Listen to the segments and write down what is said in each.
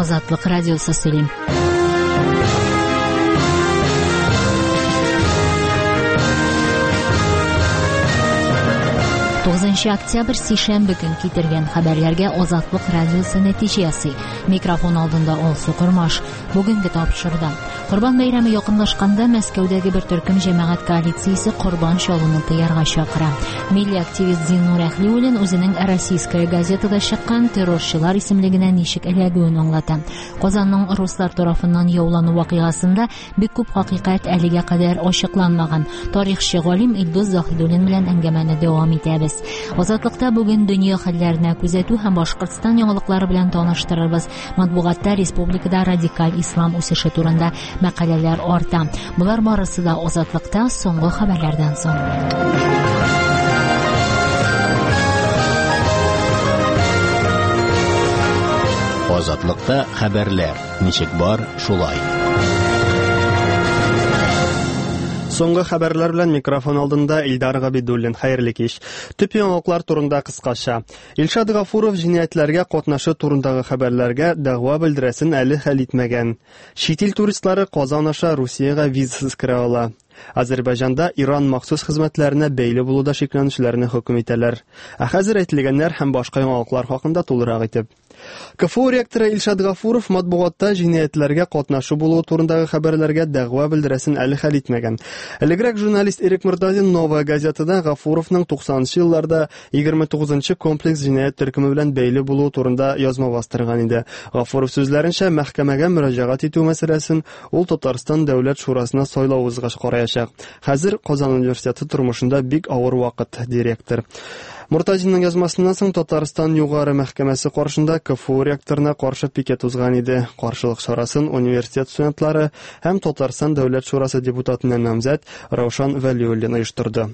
Азатлык радиосы сөйлим. 9 октябрь сейшәмбе көн китергән хәбәрләргә Азатлык радиосы нәтиҗә ясый. Микрофон алдында Алсу Кормаш. Бүгенге тапшырда Корбан бәйрәме якынлашканда Мәскәүдәге бер төркем җәмәгать коалициясе корбан чалуны тыярга чакыра. Милли активист Зиннур Әхлиуллин үзенең Российская газетада чыккан террорчылар исемлегенә ничек эләгүен аңлата. Казанның руслар тарафыннан яулану вакыйгасында бик күп хакыйкать әлегә кадәр ачыкланмаган. Тарихчы галим Илдус Заһидуллин белән әңгәмәне дәвам итәбез. Азатлыкта бүген дөнья хәлләренә күзәтү һәм Башкортстан яңалыклары белән таныштырырбыз. Матбугатта республикада радикаль ислам үсеше турында мәкаләләр арта. Булар барысы да Азатлыкта соңгы хәбәрләрдән соң. Азатлыкта хәбәрләр. Ничек бар, шулай. Соңгы хәбәрләр белән микрофон алдында Илдар Габидуллин. Хәерле кич. Төп яңалыклар турында кыскача. Илшат Гафуров җинаятьләргә катнашы турындагы хәбәрләргә дәгъва белдерәсен әле хәл итмәгән. Чит ил туристлары Казан аша Русиягә визасыз керә ала. Азәрбайҗанда Иран махсус хезмәтләренә бәйле булуда шикләнүчеләрне хөкем итәләр. Хәзер әйтелгәннәр һәм башка яңалыклар хакында тулырак итеп. КФУ ректоры Илшат Гафуров матбугатта җинаятьләргә катнашу булуы турындагы хәбәрләргә дәгъва белдерәсен әле хәл итмәгән. Элегрәк журналист Эрик Муртазин Новая газетада Гафуровның 90-нчы елларда 29-нчы комплекс җинаять төркеме белән бәйле булуы турында язма бастырган иде. Гафуров сүзләренчә, мәхкәмәгә мөрәҗәгать итү мәсьәләсен ул Татарстан дәүләт шурасына сайлау узгач караячак. Хәзер Казан университеты тормышында бик авыр вакыт, директор. Муртазинның язмасыннан соң Татарстан югары мәхкәмәсе каршында КФУ ректорына каршы пикет узган иде. Каршылык чарасын университет студентлары һәм Татарстан дәүләт шурасы депутатының намзәт Раушан Вәлиуллин оештырды.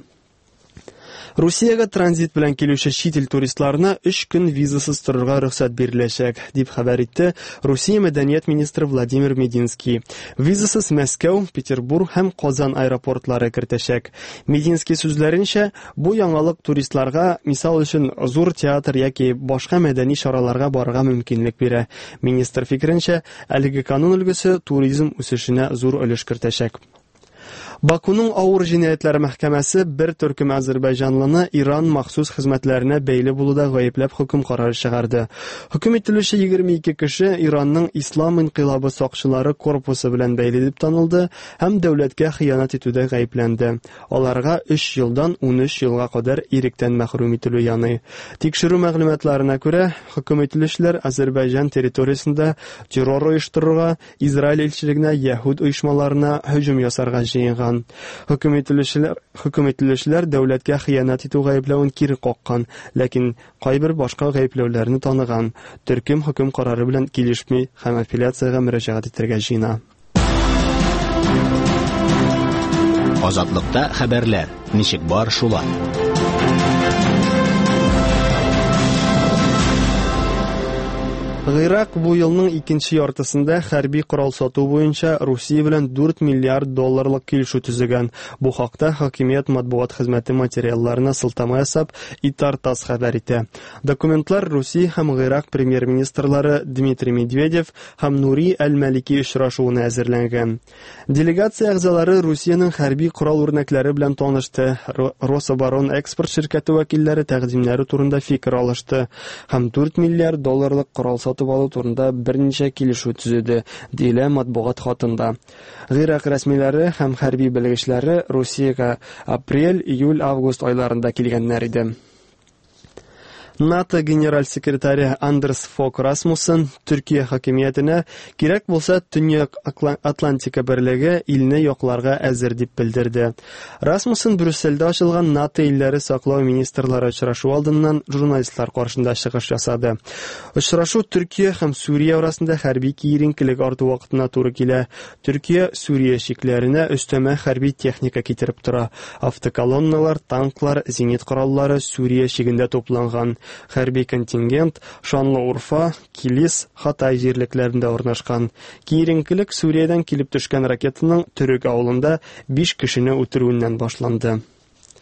Русиягә транзит белән килүче чит ил туристларына 3 көн визасыз торырга рөхсәт биреләчәк, дип хәбәр итте Русия мәдәният министры Владимир Мединский. Визасыз Мәскәү, Петербург һәм Казан аэропортлары кертәчәк. Мединский сүзләренчә, бу яңалык туристларга, мисал өчен, зур театр яки башка мәдәни чараларга барырга мөмкинлек бирә. Министр фикеренчә, әлеге канун өлгесе туризм үсешенә зур өлеш кертәчәк. Бакуның авыр җинаятьләр мәхкәмәсе бер төркем азәрбайҗанлыны Иран махсус хезмәтләренә бәйле булуда гаепләп хөкем карары чыгарды. Хөкем ителүче 22 кеше Иранның Ислам инкыйлабы сакчылары корпусы белән бәйле дип танылды һәм дәүләткә хыянат итүдә гаепләнде. Аларга 3 елдан 13 елга кадәр иректән мәхрүм ителү яный. Тикшерү мәгълүматларына күрә, хөкем ителүчеләр Азәрбайҗан территориясендә террор оештырырга, Израиль илчелегенә, яһүд оешмаларына һөҗүм ясарга җыенган. Хөкем ителүчеләр дәүләткә хыянат итү гаепләвен кире каккан, ләкин кайбер башка гаепләүләрне таныган. Төркем хөкем карары белән килешми һәм апелляциягә мөрәҗәгать итәргә җыена. Азатлыкта хәбәрләр. Ничек бар, шулай. Ирак бу елның икенче яртысында хәрби корал сату буенча Русия белән 4 миллиард долларлык килешү төзегән. Бу хакта хакимият матбугат хезмәте материалларына сылтама ясап, Итар-Тасс хәбәр итә. Документлар Русия һәм Ирак премьер-министрлары Дмитрий Медведев һәм Нури Әл-Малики очрашуына әзерләнгән. Делегация әгъзалары Русиянең хәрби корал үрнәкләре белән танышты. Рособорон экспорт ширкәте вәкилләре тәкъдимнәре турында фикер алышты һәм 4 миллиард долларлык корал сатып алу турында берничә килешү төзеде, диелә матбугат хатында. Ирак рәсмиләре һәм хәрби белгечләре Русиягә апрель, июль, август айларында килгәннәр иде. НАТО генераль секретаре Андерс Фок Расмуссен Төркия хакимиятенә кирәк булса Төньяк Атлантика берлеге илне якларга әзер дип белдерде. Расмуссен Брюссельдә ачылган НАТО илләре саклау министрлары очрашу алдыннан журналистлар каршында чыгыш ясады. Очрашу Төркия һәм Сүрия арасында хәрби киеренкелек арту вакытына туры килә. Төркия Сүрия шикләренә өстәмә хәрби техника китереп тора. Автоколонналар, танклар, зенит кораллары Сүрия шигендә тупланган. Хәрби контингент Шанлы-Урфа, Килис, Хатай җирлекләрендә урнашкан. Киеренкелек Сүриядән килеп төшкән ракетаның Төрек авылында 5 кешене үтерүеннән башланды.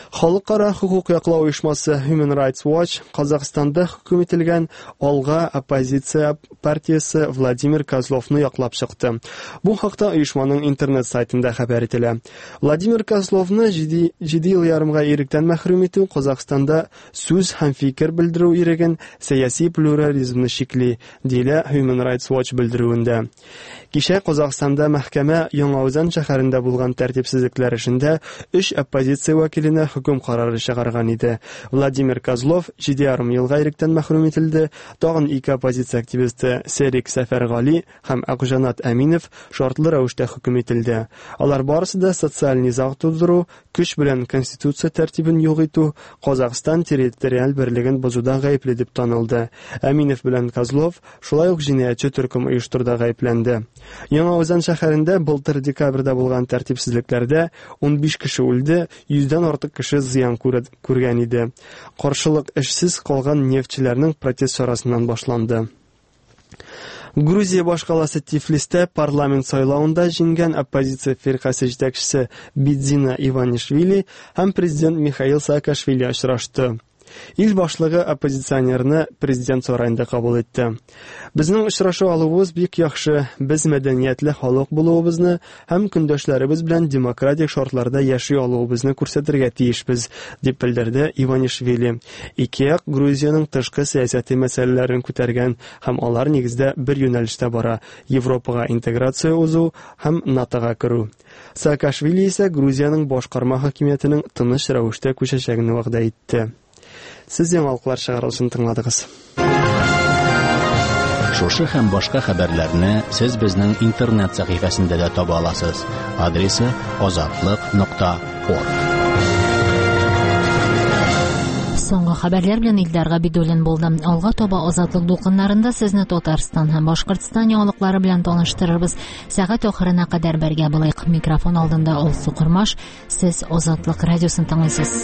Халыкара хукук яклау оешмасы Human Rights Watch Казакстанда хөкем ителгән Алга оппозиция партиясе Владимир Козловны яклап чыкты. Бу хакта оешманың интернет сайтында хәбәр ителә. Владимир Козловны 7 ел ярымга иректән мәхрүм итү Казакстанда сүз һәм фикер белдерү иреген сәяси плюрализмны шикли, дилә Human Rights Watch белдерүендә. Кичә Казакстанда мәхкәмә Яңаузан шәһәрендә булган тәртипсезлекләр эшендә 3 оппозиция вәкиленә хөкем карары чыгарган иде. Владимир Козлов 7,5 елга иректән мәхрүм ителде. Тагын 2 оппозиция активисты Серик Сәфәргали һәм Акжанат Әминов шартлы рәвештә хөкем ителде. Алар барысы да социаль низаг тудыру, көч белән конституция тәртибен юк итү, Казакстан территориаль берлеген бозуда гаепле дип танылды. Әминов белән Козлов шулай ук җинаятьче төркем оештыруда гаепләнде. Яңаузан шәһәрендә былтыр декабрьдә булган тәртипсезлекләрдә 15 кеше үлде, 100дән артык кеше зыян күргән иде. Каршылык эшсез калган нефтчеләрнең протест чарасыннан башланды. Грузия башкаласы Тифлистә парламент сайлауында җиңгән оппозиция фиркасы җитәкчесе Бидзина Иванишвили һәм президент Михаил Саакашвили очрашты. Ил башлыгы оппозиционерны президент сарайында кабул итте. Безнең очрашу алуыбыз бик яхшы, без мәдәниятле халык булуыбызны һәм көндәшләребез белән демократик шартларда яши алуыбызны күрсәтергә тиешбез, дип белдерде Иванишвили. Ике як Грузияның тышкы сәясәте мәсьәләләрен күтәргән һәм алар нигездә бер юнәлештә бара: Европага интеграция узу һәм НАТОга керү. Саакашвили исә Грузияның башкарма хакимиятенең тыныч рәвештә күчәчәгенә вәгъдә итте. Сез яңалыклар чыгарылышын тыңладыгыз. Шушы һәм башка хәбәрләрне сез безнең интернет сәхифәсендә дә таба аласыз. Адресы azatlyk.org. Соңгы хәбәрләр белән Илдар Габидуллин булды. Алга таба Азатлык дулкыннарында сезне Татарстан һәм Башкортстан яңалыклары белән таныштырырбыз. Сәгать ахырына кадәр бергә булыйк. Микрофон алдында Алсу Курмаш. Сез Азатлык радиосын тыңлыйсыз.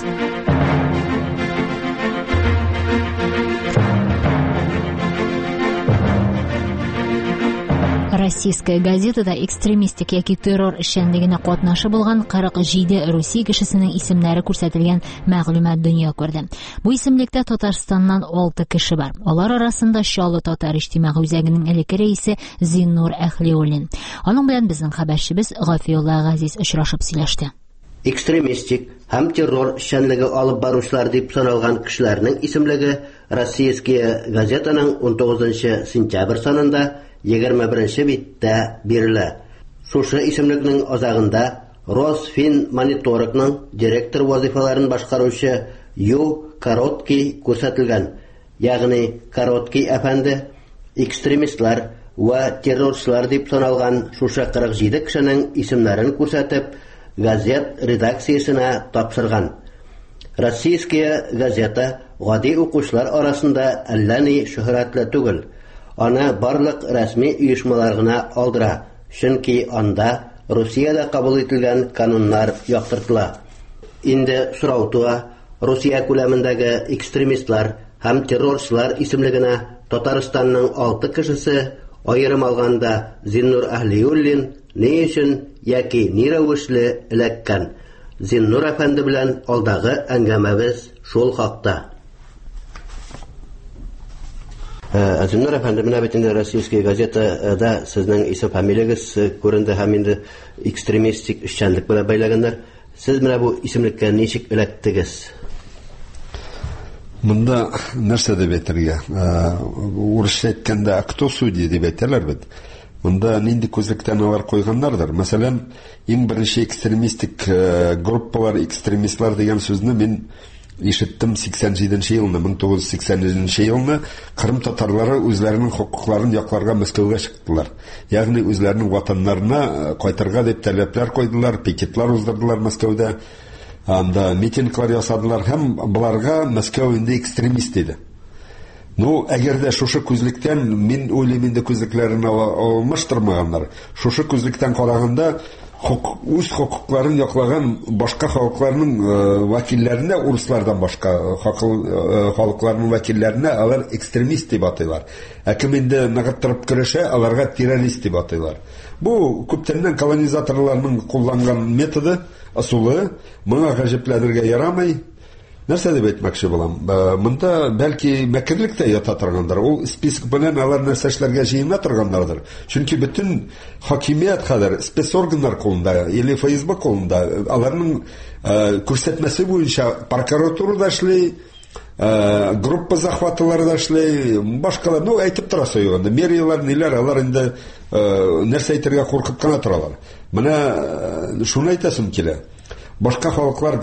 Российская газетада экстремистик яки террор эшчәнлегенә катнашы булган 47 Русия кешесенең исемнәре күрсәтелгән мәгълүмат дөнья күрде. Бу исемлектә Татарстаннан 6 кеше бар. Алар арасында Чаллы татар иҗтимагый үзәгенең элекке рәисе Зиннур Әхлиуллин. Аның белән безнең хәбәрчебез Гафиулла Газиз очрашып сөйләште. Экстремистик һәм террор эшчәнлеге алып баручылар дип саналган кешеләрнең исемлеге Российская газетаның 19 сентябрь санында 21 биттә бирелә. Шушы исемлекнең азагында Росфинмониторгның директор вазифаларын башкаручы Ю Короткий күрсәтелгән. Ягъни Короткий әфәнде экстремистлар ва террорчылар дип саналган шушы 47 кешенең исемнәрен күрсәтеп, газет редакциясенә тапшырган. Российская газета гади укучылар арасында әллә ни шөһрәтле түгел. Аны барлык рәсми оешмалар гына алдыра, чөнки анда Русиядә кабул ителгән кануннар яктыртыла. Инде сорау туа, Русия күләмендәге экстремистлар һәм террорчылар исемлегенә Татарстанның 6 кешесе, аерым алганда Зиннур Әхлиуллин, ни өчен яки ни рәвешле эләккән? Зиннур әфәнде белән алдагы әңгәмәбез шул хакта. Зиннур әфәнде, менә бит инде Российская газетада сезнең исем фамилиягыз күренде һәм инде экстремистик эшчәнлек белән бәйләгәннәр. Сез менә бу исемлеккә ничек эләктегез? Монда нәрсә дип әйтергә? Урысча әйткәндә кто судья дип әйтәләр бит. Монда нинди күзлектән алар куйганнардыр. Мәсәлән, иң беренче экстремистик группалар, экстремистлар дигән сүзне мин ишеттем 87 елны, 1987 елны Кырым татарлары үзләренең хукукларын якларга Мәскәүгә чыктылар. Ягъни үзләренең ватаннарына кайтырга дип таләпләр койдылар, пикетлар уздырдылар Мәскәүдә. Анда митинглар ясадылар һәм буларга Мәскәү инде экстремист иде. Ну, әгәр дә шушы күзлектән мин уйлыйм инде күзлекләрен алмаштырмаганнар. Шушы күзлектән караганда үз хукукларын яклаган башка халыкларның вәкилләренә, урыслардан башка халыкларның вәкилләренә алар экстремист дип атыйлар. Ә кем инде ныгыттырып көрәшә, аларга террорист дип атыйлар. Бу күптәннән колонизаторларның кулланган методы, ысулы, моңа гаҗәпләнергә ярамый. Нәрсә дип әйтмәкче булам? Монда бәлки мәкерлек тә ята торгандыр. Ул список белән алар нәрсә эшләргә җыена торганнардыр. Чөнки бөтен хакимият хәзер спецорганнар кулында, или ФСБ кулында. Аларның күрсәтмәсе буенча прокуратура да эшли, группа захватылары да эшли, башкалар, әйтеп торасы юк инде. Мериялар, ниләр, алар инде нәрсә әйтергә куркып кына торалар. Менә шуны әйтәсем килә. Башка халыклар,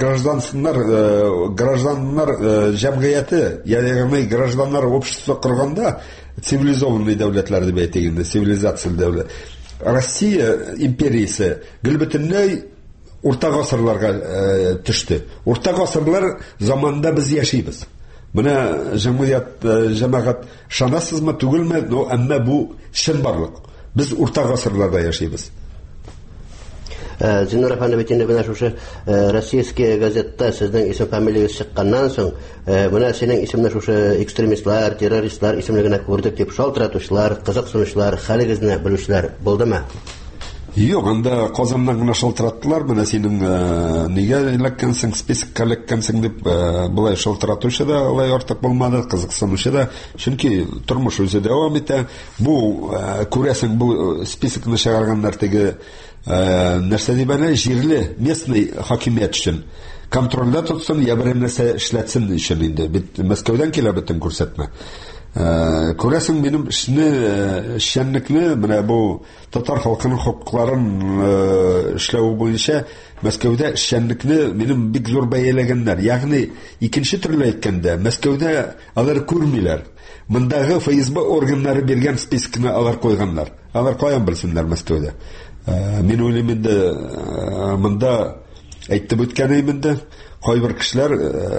гражданнар җәмгыяте, ягъни гражданнар общество корганда, цивилизованный дәүләтләр дип әйтик инде, цивилизацияле дәүләт. Россия империясе гел бөтенләй урта гасырларга төште. Урта гасырлар заманында без яшибез. Менә җәмәгать шанасызмы, түгелме, әмма бу чын барлык. Без урта гасырларда яшибез. Зиннур әфәнде бит инде менә шушы российские газетта сезнең исем фамилиягыз чыкканнан соң, менә синең исемне шушы экстремистлар, террористлар исемлегенә күрдек дип шалтыратучылар, кызыксынучылар, хәлегезне белүчеләр булдымы? Юк, анда Казаннан гына шалтыраттылар. Менә синең нигә эләккәнсең, спискка эләккәнсең дип булай шалтыратучы да алай артык булмады, кызыксынучы да. Чөнки тормыш үзе дәвам итә. Бу күрәсең, бу спискны чыгарганнар теге нәрсә дип әйтә, җирле, местный хакимият өчен контрольдә тотсын, я бер нәрсә эшләтсен өчен инде. Бит Мәскәүдән килә бөтен күрсәтмә. Күрәсең, минем эшчәнлекне, менә бу татар халкының хокукларын эшләү буенча Мәскәүдә эшчәнлекне минем бик зур бәяләгәннәр. Ягъни икенче төрле әйткәндә, Мәскәүдә алар күрмиләр. Мондагы ФСБ органнары биргән спискны алар койганнар. Алар каян белсеннәр Мәскәүдә? Мин уйлыйм инде, монда әйтеп үткәнем инде, кайбер кешеләр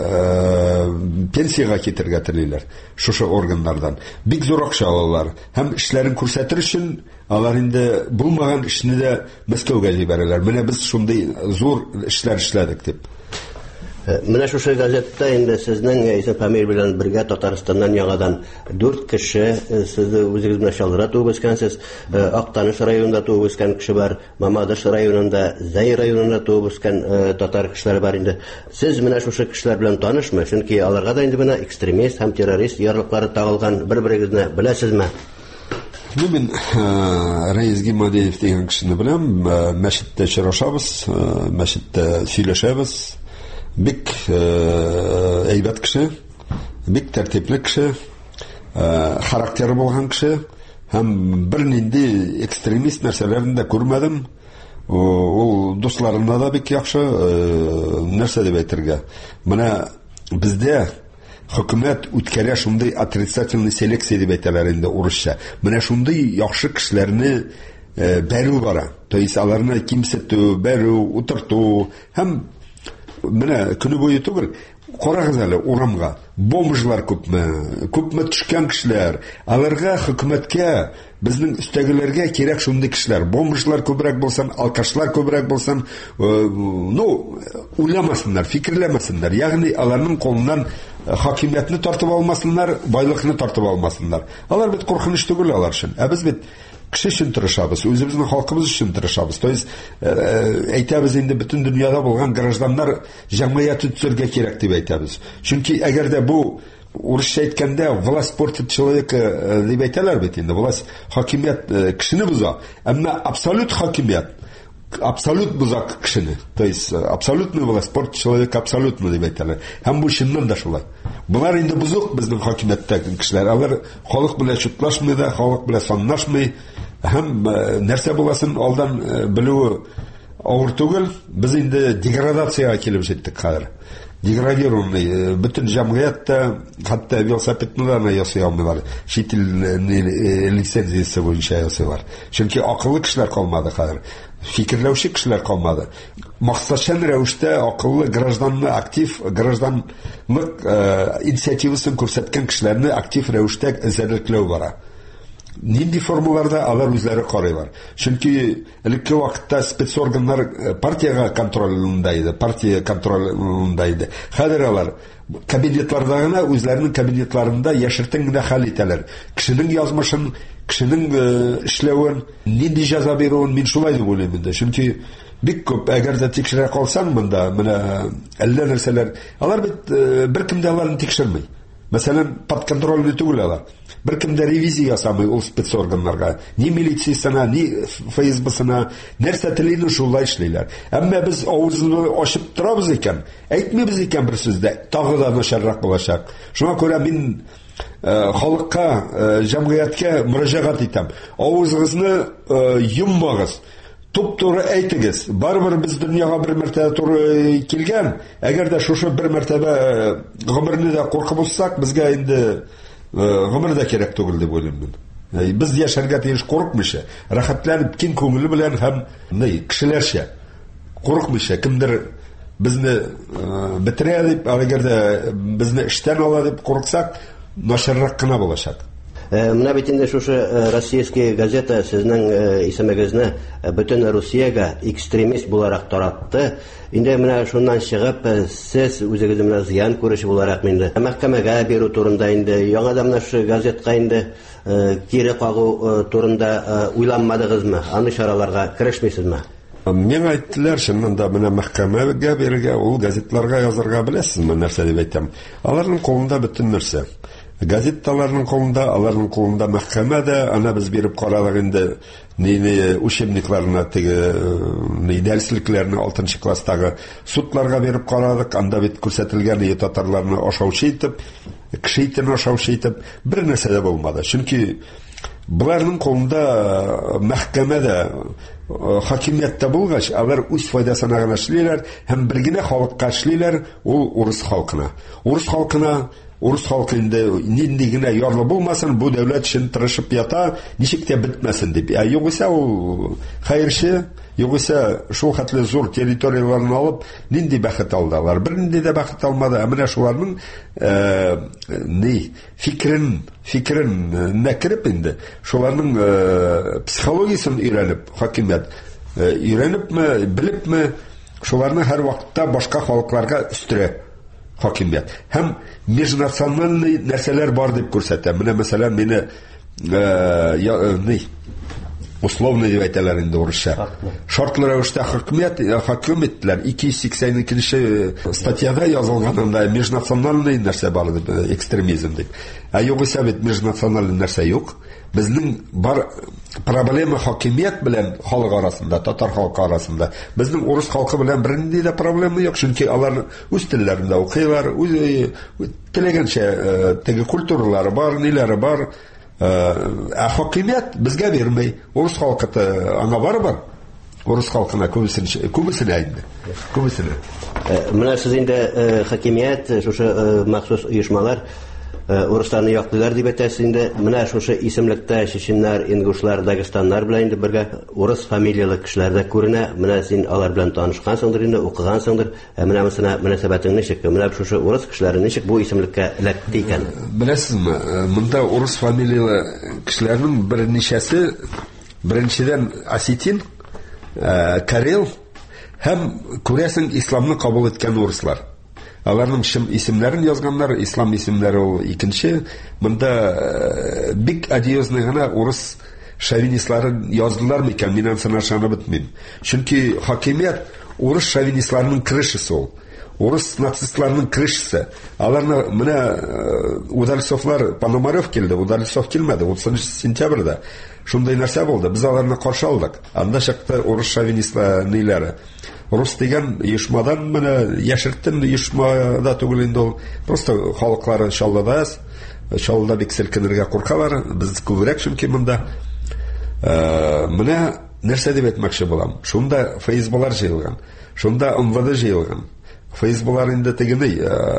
пенсияга китергә телиләр шушы органнардан. Бик зур акча алалар. Һәм эшләрен күрсәтер өчен алар инде булмаган эшне дә Мәскәүгә җибәрәләр. Менә без шундый зур эшләр эшләдек дип. Менә шушы газетта инде сезнең исем фамилия белән бергә Татарстаннан яңадан 4 кеше, сез үзегез белән Чаллыда туып үскәнсез, Актаныш районында туып үскән кеше бар, Мамадыш районында, Зәй районында туып үскән татар кешеләр бар инде. Сез менә шушы кешеләр белән танышмы? Чөнки аларга да инде менә экстремист һәм террорист ярлыклары тагылган, бер-берегезне беләсезме? Мин Рәис Гимадиев дигән кешене беләм, мәчеттә очрашабыз, мәчеттә сөйләшәбез. Бик әйбәт кеше, бик тәртипле кеше, характері булган кеше, һәм бернинди экстремист нәрсәләрен дә күрмәдем. Ул дусларына да бик яхшы, нәрсә дип әйтергә. Менә бездә хөкүмәт үткәрә шундый отрицательный селекция дип әйтәләр инде урысча. Менә шундый яхшы кешеләрне бәрү бара. То есть аларны кимсетү, бәрү, утырту һәм менә көне буе түгел, карагыз әле урамга, бомжлар күпме төшкән кешеләр, аларга хөкүмәткә, безнең өстәгеләргә кирәк шундый кешеләр, бомжлар күбрәк булсын, алкашлар күбрәк булсын, уйламасыннар, фикерләмәсеннәр, ягъни аларның колыннан хакимиятны тартып алмасыннар, байлыкны тартып алмасыннар. Алар бит куркыныч түгел алар өчен. Ә без бит кеше өчен тырышабыз, үзебезнең халкыбыз өчен тырышабыз. То есть әйтәбез инде бөтен дөньяда булган гражданнар җәмгыяте төзергә кирәк дип әйтәбез. Чөнки әгәр дә бу урысча әйткәндә власть портит человека дип әйтәләр бит инде. Власть хакимият кешене боза, әмма абсолют хакимият абсолют боза кешене. То есть абсолютный власть портит человека абсолютно дип әйтәләр. Һәм бу чыннан да шулай. Булар инде бузык безнең хакимияттәге кешеләр. Алар халык белән чутлашмый да, халык белән санлашмый. Һәм нәрсә буласын алдан белүе авыр түгел. Без инде деградациягә килеп җиттек хәзер. Деградированный бөтен җәмгыятьтә, хәтта велосипедны ясый алмыйлар. Чит ил лицензиясе буенча ясыйлар. Чөнки акыллы кешеләр калмады хәзер. Фикерләүче кешеләр калмады. Максатчан рәвештә акыллы гражданны, актив гражданлык инициативасын күрсәткән кешеләрне актив рәвештә эзәрлекләү бара. Нинди формаларда алар үзләре карыйлар. Чөнки элекке вакытта спецорганнар партияга контролында иде, партия контролында иде. Хәзер алар кабинетларда гына, үзләренең кабинетларында яшертен генә хәл итәләр. Кешенең язмышын, кешенең эшләвен, нинди җәза бирүен мин шулай дип уйлыйм инде. Чөнки бик күп, әгәр дә тикшерә калсаң монда, менә әллә нәрсәләр, алар бит беркем дә аларны тикшермәй. Мәсәлән, подконтрольный түгел алар. Беркем дә ревизия ясамый ул спецорганнарга. Ни милициясына, ни ФСБсына, нәрсә теләйне шулай эшлиләр. Әмма без авызны ачып торабыз икән, әйтмибез икән бер сүздә, тагы да начаррак булачак. Шуңа күрә мин халыкка, җәмгыятькә мөрәҗәгать итәм. Авызыгызны йоммагыз. Туп-туры әйтегез. Барыбер без дөньяга бер мәртәбә туры килгән. Әгәр дә шушы бер мәртәбә гомерне дә куркып булсак, безгә инде гомер дә кирәк түгел дип уйлыйм мин. Без яшәргә тиеш курыкмыйча, рәхәтләнеп, киң күңеле белән һәм кешеләрчә курыкмыйча, кемдер безне бетерә дип, әгәр дә безне эштән ала дип курыксак, начаррак кына булачак. Менә бит инде шушы российская газета сезнең исемегезне бөтен Русиягә экстремист буларак таратты. Инде менә шуннан чыгып, сез үзегез менә зыян күрүче буларак инде мәхкәмәгә бирү турында инде, яңадан менә шу газетка инде кире кагу турында уйланмадыгызмы? Аны чараларга керешмисезме? Мен әйттеләр, шуннан менә мәхкәмәгә бирергә, ул газетларга язарга беләсезме нәрсә дип әйтәм. Аларның колында бөтен нәрсә. Газетталарның колында, аларның колында мәхкәмәдә, ана без биреп карадык инде учебникларына, дәреслекләрне 6 класстагы судларга биреп карадык, анда бит күрсәтелгән татарларны ашаучы итеп, кеше итен ашаучы итеп, бер нәрсә дә булмады. Чөнки буларның колында мәхкәмәдә, хакимияттә булгач, алар үз файдасына гына эшлиләр, һәм бер генә халыкка эшлиләр, ул урыс халкына. Урыс халкы инде нинди генә ярлы булмасын, бу дәүләт өчен тырышып ята, ничек тә бетмәсен дип. Югыйсә ул хәерче, югыйсә шул хәтле зур территорияларны алып, нинди бәхет алдылар. Бер нинди дә бәхет алмады. Менә шуларның фикерен нәкереп инде, шуларның психологиясын өйрәнеп, хакимият өйрәнепме, белепме, шуларны һәр вакытта башка халыкларга үстерә хакимият. Һәм межнациональный нәрсәләр бар дип күрсәтә. Менә мәсәлән мине условно дип әйтәләр инде урысча. Шартлы рәвештә хаким иттеләр. 282 статьяда язылганда межнациональный нәрсә бар дип, экстремизм дип. Югыйсә бит межнациональный нәрсә юк. Безнең бар проблема хакимият белән халык арасында, татар халкы арасында. Безнең урыс халкы белән бернинди дә проблема юк, чөнки алар үз телләрендә укыйлар, теләгәнчә теге культуралары бар, ниләре бар. Хакимият безгә бирмәй. Урыс халкы аңа бар. Урыс халкына күбесенә инде. Күбесенә. Менә сез инде хакимият, шушы махсус оешмалар урысларны яктылар дип әйтәсез инде. Менә шушы исемлектә чеченнәр, ингушлар, дагестаннар белән инде бергә урыс фамилиялы кешеләр дә күренә. Менә син алар белән танышкансыңдыр инде, укыгансыңдыр. Менә мөнәсәбәтең ничек? Менә шушы урыс кешеләре ничек бу исемлеккә эләкте икән? Беләсезме, монда урыс фамилиялы кешеләрнең берничәсе, беренчедән осетин, карел һәм күрәсең исламны кабул иткән урыслар. Аларның исемнәрен язганнар, ислам исемнәре ул икенче. Монда бик одиозный гына урыс шовинистларын яздылар микән, мин аны ышанып бетмим. Чөнки хакимият урыс шовинистларының крышысы ул. Урыс нацистларының крышысы. Аларны менә Удальцовлар, Пономарев килде, Удальцов килмәде, 30 сентябрьдә. Шундай нәрсә булды. Без аларны каршы алдык. Анда чыкты урыс шовинистлары. Рус дигән оешмадан менә яшертен оешмада түгел инде ул. Просто халыклары Чаллыда бик селкенергә куркалар. Без күбрәк чөнки монда. Менә нәрсә дип әйтмәкче булам. Шунда ФСБлар җыелган. Шунда МВД җыелган. ФСБлар инде тегене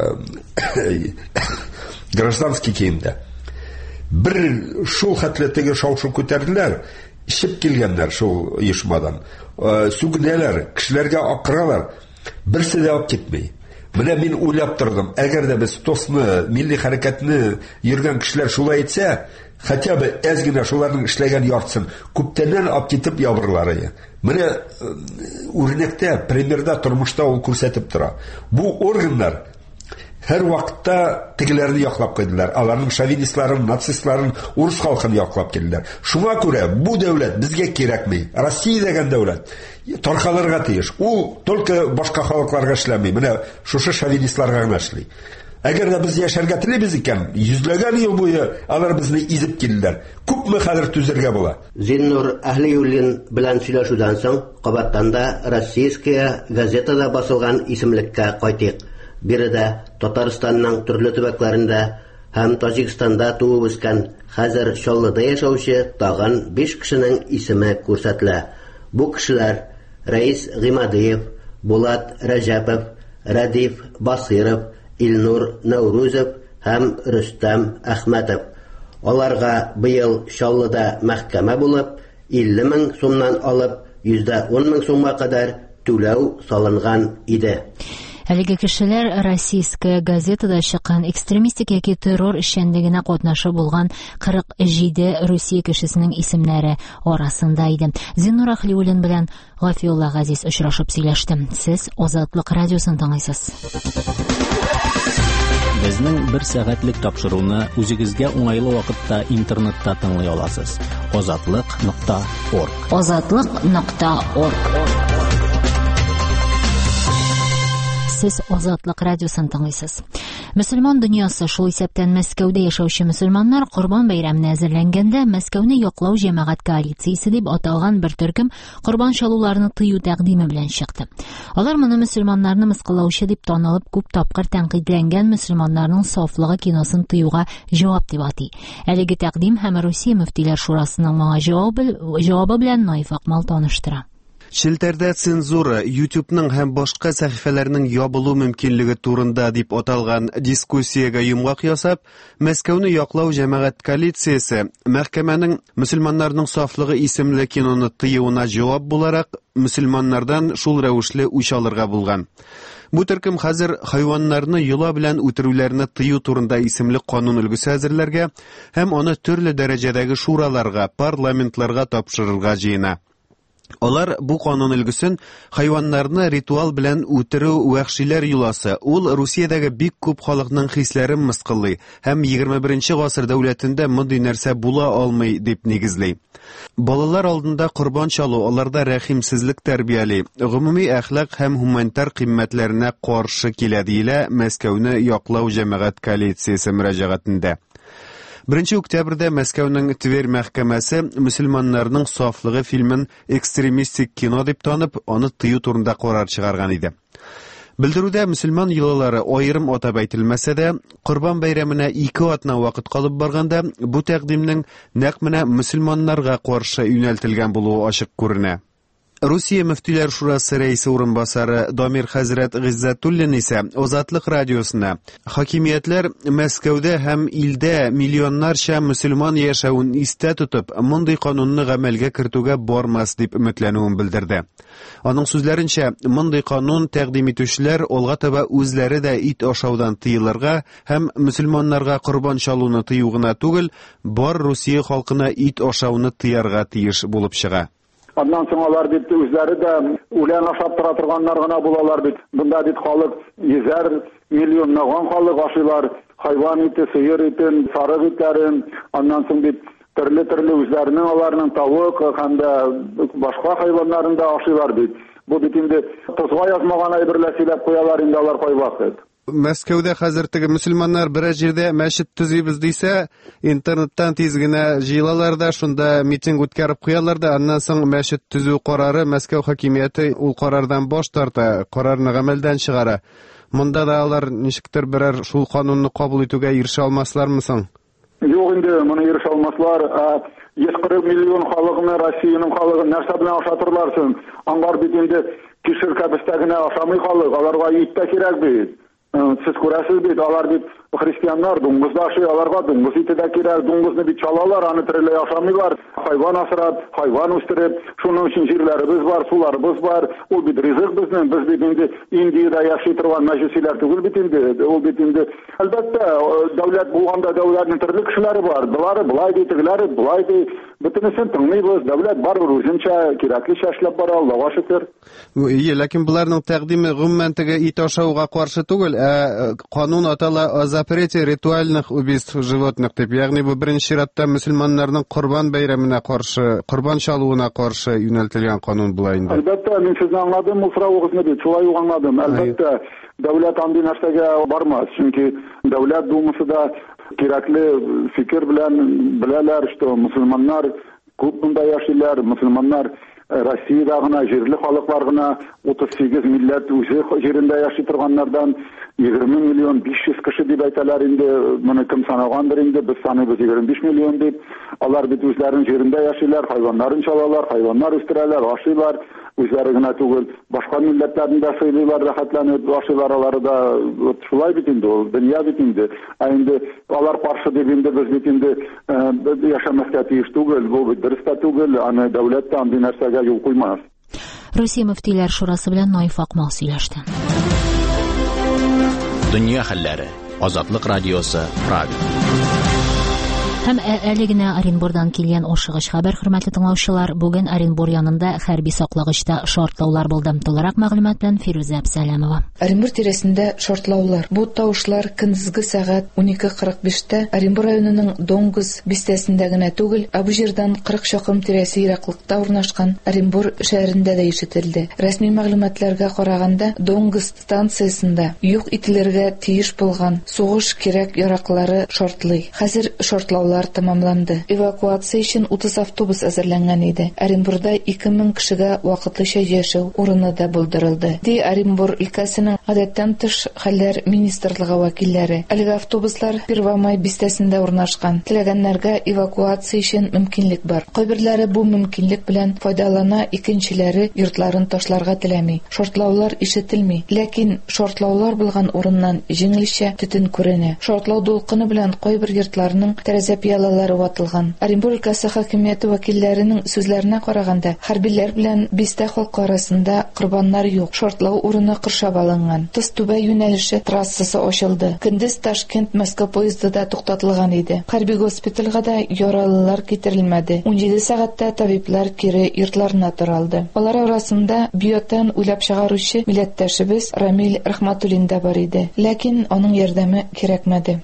гражданский киемдә. Бер шул хәтле теге шау-шу күтәрделәр. Ишеп килгәннәр шул оешмадан. Сүгенәләр, кешеләргә акыралар. Берсе дә алып китмәй. Менә мин уйлап тордым, әгәр дә без тосны, милли хәрәкәтне йөргән кешеләр шулай әйтсә, хотя бы әз генә шуларның эшләгән яртысын күптәннән алып китеп ябырлар. Менә үрнәктә, примерда, тормышта ул күрсәтеп тора. Бу органнар һәр вакытта тегеләрне яклап куйдылар. Аларның шовинистларын, нацистларын, урыс халкын яклап килделәр. Шуңа күрә бу дәүләт безгә кирәкми. Россия дигән дәүләт таркалырга тиеш. Ул только башка халыкларга эшләми. Менә шушы шовинистларга гына эшли. Әгәр дә без яшәргә телибез икән, йөзләгән ел буе алар безне изеп килделәр. Күпме хәзер түзәргә була? Зиннур Әһлиуллин белән сөйләшүдән соң кабаттан да Российская газетада басылган исемлеккә кайтыйк. Биредә Татарстанның төрле төбәкләрендә һәм Таҗикстанда туып үскән, хәзер Чаллыда яшәүче тагын 5 кешенең исеме күрсәтелә. Бу кешеләр Рәис Гыймадиев, Булат Рәҗәпов, Радиф Басиров, Илнур Наурузов һәм Рөстәм Әхмәтов. Аларга быел Чаллыда мәхкәмә булып, 50 мең сумнан алып, 110 мең сумга кадәр түләү салынган иде. Әлеге кешеләр Российская газетада чыккан экстремистик яки террор эшчәнлегенә катнашы булган 47 Русия кешесенең исемнәре арасында иде. Зиннур Әһлиуллин белән Гафиулла Газиз очрашып сөйләште. Сез Азатлык радиосын тыңлыйсыз. Безнең 1 сәгатьлек тапшыруны үзегезгә уңайлы вакытта интернетта тыңлый аласыз. Azatlyk.org. Azatlyk.org. Сез Азатлык радиосын тыңлыйсыз. Мөселман дөньясы, шул исәптән Мәскәүдә яшәүче мөселманнар Корбан бәйрәменә әзерләнгәндә Мәскәүне яклау җәмәгать коалициясе дип аталган бер төркем корбан чалуларны тыю тәкъдиме белән чыкты. Алар моны мөселманнарны мыскыллаучы дип танылып, күп тапкыр тәнкыйтьләнгән мөселманнарның сафлыгы киносын тыюга җавап дип атый. Әлеге тәкъдим һәм Русия мөфтиләр шурасының моңа җавабы белән Наиф Акмал таныштыра. Челтәрдә цензура, YouTube'ның һәм башка сәхифәләрнең ябылу мөмкинлеге турында дип аталган дискуссиягә йомгак ясап, Мәскәүне яклау җәмәгать коалициясе мәхкәмәнең мөселманнарның сафлыгы исемле киноны тыюына җавап буларак мөселманнардан шул рәвешле үч алырга булган. Бу төркем хәзер хайваннарны йола белән үтерүләрне тыю турында исемле канун өлгесе әзерләргә һәм аны төрле дәрәҗәдәге шураларга, парламентларга тапшырырга җыена. Алар бу канун өлгесен хайваннарны ритуал белән үтерү вәхшиләр юласы. Ул Русиядәге бик күп халыкның хисләрен мыскыллый һәм 21нче гасыр дәүләтендә мондый нәрсә була алмый дип нигезли. Балалар алдында корбан чалу аларда рәхимсезлек тәрбияли, гомуми әхлак һәм гуманитар кыйммәтләренә каршы килә диелә Мәскәүне яклау җәмәгать коалициясе мөрәҗәгатендә. 1 октябрьдә Мәскәүнең Тверь мәхкәмәсе мөселманнарның сафлыгы фильмен экстремистик кино дип танып, аны тыю турында карар чыгарган иде. Белдерүдә мөселман йолалары аерым атап әйтелмәсә дә, Корбан бәйрәменә 2 атна вакыт калып барганда, бу тәкъдимнең нәкъ менә мөселманнарга каршы юнәлтелгән булуы ачык күренә. Русия мөфтиләр шурасы рәисе урынбасары Дамир хәзрәт Гыйззәтуллин исә Азатлык радиосына хакимиятләр Мәскәүдә һәм илдә миллионнарча мөселман яшәвен истә тотып, мондый канунны гамәлгә кертүгә бармас дип өметләнүен белдерде. Аның сүзләренчә, мондый канун тәкъдим итүчеләр алга таба үзләре дә ит ашаудан тыелырга һәм мөселманнарга корбан чалуны тыю гына түгел, бар Русия халкына ит ашауны тыярга тиеш булып чыга. Ondan soň alar bit özleri de ulan aşap tura turganlar gana bulalар bit. Bunda bit halyk 100 milyonlagan halyk aşylar, hayvan iti, sıyır itin, sarık itlerin, ondan soň bit türlü özlerinin alarının tavuk hem de başka hayvanların da aşylar bit. Bu bit indi tuzga yazmagan aýbirler silep koyalar indi alar koybak. Мәскәүдә хәзер теге мөселманнар бер җирдә мәчет төзибез дисә, интернеттан тиз генә җыелалар да, шунда митинг үткәреп куялар да, аннан соң мәчет төзү карары Мәскәү хакимияте ул карардан баш тарта, карарны гамәлдән чыгара. Монда да алар ничектер берәр шул канунны кабул итүгә ирешә алмаслармы соң? Юк инде, моны ирешә алмаслар. 140 миллион халыгны, Россиянең халыгын нәрсә белән ашатырлар соң? Аңгар бит инде кишер кабестәгенә ашамый халык, аларга ит тә кирәк бит. Siz күрәсез бит, алар бит христианнар, дуңгыз да ашый, аларга дуңгыз ите дә кирәк, дуңгызны бит чалалар, аны тереләй ашамыйлар. Хайван асрап, хайван үстереп, шуның өчен җирләребез бар, суларыбыз бар. Ул бит ризык безнең, без бит инде Индиядә яши торган мәҗүсиләр түгел бит инде. Ул бит инде әлбәттә дәүләт булганда дәүләтнең төрле кешеләре бар. Булары булай ди, тегеләре булай ди. Бөтенесен тыңлыйбыз, дәүләт барыбер үзенчә кирәклечә эшләп бара, Аллага шөкер. Ләкин буларның тәкъдиме гомумән теге ит ашауга каршы түгел, канун атала о запрете ритуальных убийств животных дип, ягъни бу беренче чиратта мөселманнарның Корбан бәйрәменә каршы, Корбан чалуына каршы юнәлтелгән канун була инде. Әлбәттә, мин сезне аңладым, ул соравыгызны бит, шулай аңладым. Әлбәттә, дәүләт андый нәрсәгә бармас, чөнки дәүләт думасы да кирәкле фикер белән беләләр, что мусульманнар күп монда яшиләр, мусульманнар Россиядә гына, җирле халыклар гына 38 милләт үзе җирендә яши торганнардан 20 миллион 500 кеше дип әйтәләр инде, моны кем санагандыр инде, без саныйбыз 25 миллион дип. Алар бит үзләренең җирендә яшиләр, хайваннарын чалалар, хайваннар үстерәләр, ашыйлар, үзләре генә түгел, башка милләтләрне дә сыйлыйлар, рәхәтләнеп ашыйлар, алары да шулай бит инде, ул дөнья бит инде. Инде алар каршы дип инде без бит инде яшәмәскә тиеш түгел, бу бит дөрес тә түгел, аны дәүләт тә андый нәрсәгә юл куймас. Русия мөфтиләр шурасы белән Наиф Акмал сөйләште. Дөнья хәлләре. Азатлык радиосы Правил. Һәм әле генә Оренбурдан килгән ашыгыч хәбәр, хөрмәтле тыңлаучылар, бүген Оренбур янында хәрби саклагычта шартлаулар булды. Толырак мәгълүмат белән Фируза Әбсәләмова. Оренбур тирәсендә шартлаулар. Бу тавышлар көндезге сәгать 12:45-тә Оренбур районының Доңгыз бистәсендә генә түгел, бу җирдән 40 чакрым тирәсе ераклыкта урнашкан Оренбур шәһәрендә дә ишетелде. Рәсми мәгълүматларга караганда, Доңгыз станциясендә юк ителергә тиеш булган сугыш кирәк яраклары шартлый. Хәзер шартлаулар тамамланды. Эвакуация өчен 30 автобус әзерләнгән иде. Оренбурда 2000 кешегә вакытлыча яшәү урыны да булдырылды. Ди Оренбур өлкәсенең гадәттән тыш хәлләр министрлыгы вәкилләре. Әлеге автобуслар Первомай бистәсендә урнашкан. Теләгәннәргә эвакуация өчен мөмкинлек бар. Кайберләре бу мөмкинлек белән файдалана, икенчеләре йортларын ташларга теләми. Шартлаулар ишетелми, ләкин шартлаулар булган урыннан җиңелчә төтен күренә. Шартлау дулкыны белән кайбер йортларның тәрәзә пиялалары ватылган. Оренбур өлкәсе хакимияте вәкилләренең сүзләренә караганда, хәрбиләр белән бистә халкы арасында корбаннар юк. Шартлау урыны кыршап алынган. Тоз-Түбә юнәлеше трассасы ачылды. Көндез Ташкент-Москва поезды да туктатылган иде. Хәрби госпитальгә да яралылар китерелмәде. 17 сәгатьтә табиблар кире йортларына таралды. Алар арасында биотан уйлап чыгаручы милләттәшебез Рамил Рахматуллин да бар иде. Ләкин аның ярдәме кирәкмәде.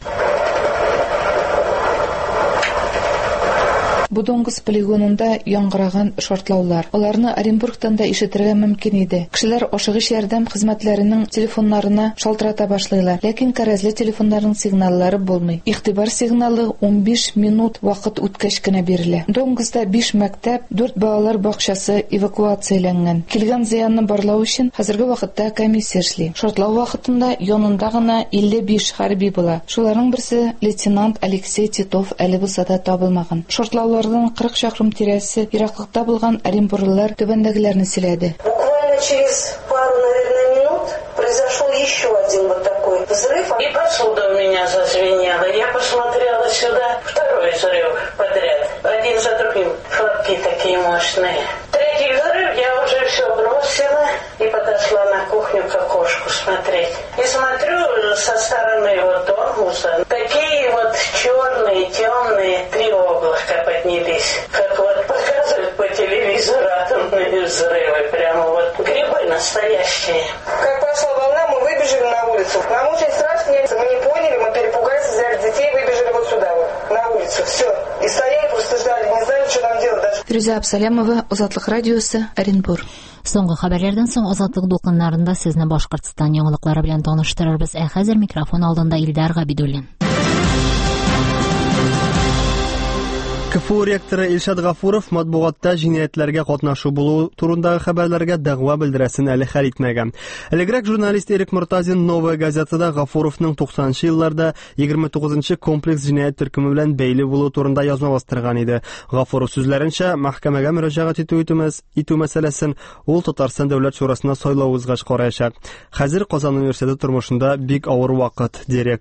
Бу Доңгыз полигонында яңгыраган шартлаулар. Аларны Оренбургтан да ишетергә мөмкин иде. Кешеләр ашыгыч ярдәм хезмәтләренең телефоннарына шалтырата башлыйлар, ләкин кәрәзле телефоннарның сигналлары булмый. Игътибар сигналы 15 минут вакыт үткәч кенә бирелә. Доңгызда 5 мәктәп, 4 балалар бакчасы эвакуацияләнгән. Килгән зыянны барлау өчен хәзерге вакытта комиссия эшли. Шартлау вакытында янында гына 55 хәрби була. Шуларның берсе лейтенант Алексей Титов әле булса да табылмаган. Шартлаулардан 40 чакрым тирәсе ераклыкта булган оренбурлылар түбәндәгеләрне сөйләде. Буквально через пару, наверное, минут произошел еще один вот такой взрыв. И посуда у меня зазвенела. Я посмотрела сюда, второй взрыв подряд. Один за другим. Хлопки такие мощные. Третий взрыв, я уже все бросила и подошла на кухню к окошку смотреть. И смотрю со стороны вот Донгуза. Такие вот черные, темные 3 облака поднялись. Как вот показывают по телевизору атомные взрывы. Прямо вот грибы настоящие. Как пошла волна, мы выбежали на улицу. Нам очень страшно, мы не поняли, мы перепугались, взяли детей, выбежали вот сюда вот, на улицу. Все. И стояли, просто ждали, не знали, что нам делать даже. Фируза Әбсәләмова, Азатлык радиосы, Оренбур. Соңгы хәбәрләрдән соң Азатлык дулкыннарында сезне Башкортстан яңалыклары белән таныштырырбыз. Хәзер микрофон алдында Илдар Габидуллин. КФУ ректоры Илшат Гафуров матбугатта җинаятләргә катнашу булу турындагы хәбәрләргә дәгъва белдерәсен әле хәл итмәгән. Элегрәк журналист Эрик Мортазин Новая газетада Гафуровның 90-нчы елларда 29-нчы комплекс җинаять төркеме белән бәйле булу турында язма бастырган иде. Гафуров сүзләренчә, мәхкәмәгә мөрәҗәгать итү мәсьәләсен ул Татарстан дәүләт шурасына сайлау узгач караячак. Хәзер Казан университеты тормышында бик авыр вакыт, директор.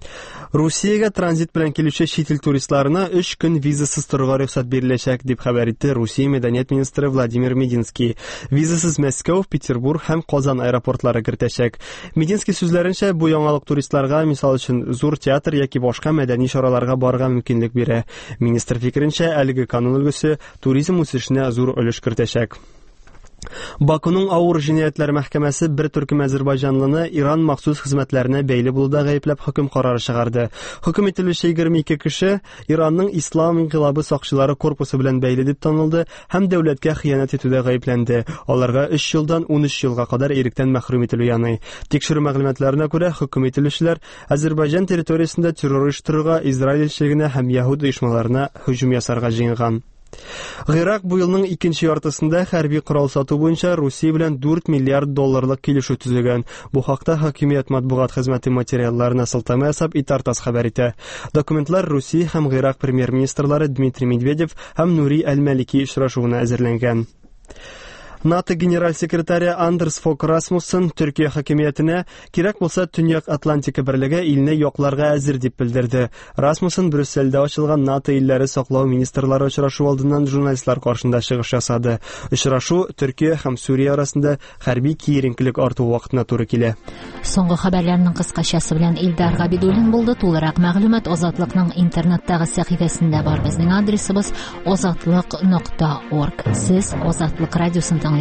Русиягә транзит белән килүче чит ил туристларына 3 көн визасыз торырга рөхсәт биреләчәк, дип хәбәр итте Русия мәдәният министры Владимир Мединский. Визасыз Мәскәү, Петербург һәм Казан аэропортлары кертәчәк. Мединский сүзләренчә, бу яңалык туристларга, мисал өчен, зур театр яки башка мәдәни чараларга барырга мөмкинлек бирә. Министр фикеренчә, әлеге канун өлгесе туризм үсешенә зур өлеш кертәчәк. Бакуның авыр җинаятьләр мәхкәмәсе бер төркем азәрбайҗанлыны Иран махсус хезмәтләренә бәйле булуда гаепләп хөкем карары чыгарды. Хөкем ителүче 22 кеше Иранның Ислам инкыйлабы сакчылары корпусы белән бәйле дип танылды һәм дәүләткә хыянат итүдә гаепләнде. Аларга 3 елдан 13 елга кадәр иректән мәхрүм ителү яный. Тикшерү мәгълүматларына күрә, хөкем ителүчеләр Азәрбайҗан территориясендә террор оештыруга, Израиль илчелегенә һәм яһуд оешмаларына һөҗүм ясарга җыенган. Гыйрак бу елның икенче яртысында хәрби корал сату буенча Русия белән 4 миллиард долларлык килешү төзегән. Бу хакта хакимият матбугат хезмәте материалларына сылтама ясап Итартас хәбәр итә. Документлар Русия һәм Гыйрак премьер-министрлары Дмитрий Медведев һәм Нури Әл-Мәлики очрашуына әзерләнгән. НАТО генераль секретаре Андерс Фок Расмуссен Төркия хакимиятенә кирәк булса Төньяк Атлантика берлеге илне якларга әзер дип белдерде. Расмуссен Брюссельдә ачылган НАТО илләре саклау министрлары очрашу алдыннан журналистлар каршында чыгыш ясады. Очрашу Төркия һәм Сүрия арасында хәрби киеренкелек арту вакытына туры килә. Соңгы хәбәрләрнең кыскачасы белән Илдар Габидуллин булды. Тулырак мәгълүмат Азатлыкның интернеттагы сәхифәсендә бар. Безнең адресыбыз azatlyk.org. Сез Азатлык радиосын тыңлыйсыз.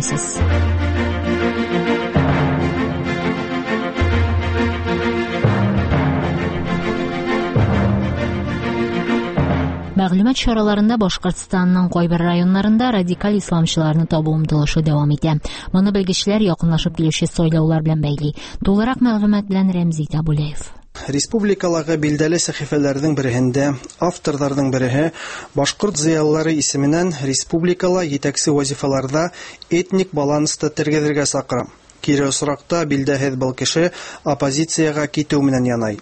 Мәгълүмат чараларында Башкортстанның кайбер районнарында радикаль исламчыларны табу омтылышы дәвам итә. Моны белгечләр якынлашып килүче сайлаулар белән бәйли. Тулырак мәгълүмат белән Рәмзи Табулеев. Республикаларга билдәле сәхифәләрнең береһендә авторларның береһе башкорт зыялылары исеменнән республикала җитәкче вазифаларда этник балансты тергезергә сакыра. Кире осракта билдәһез был кеше оппозициягә китү менән янай.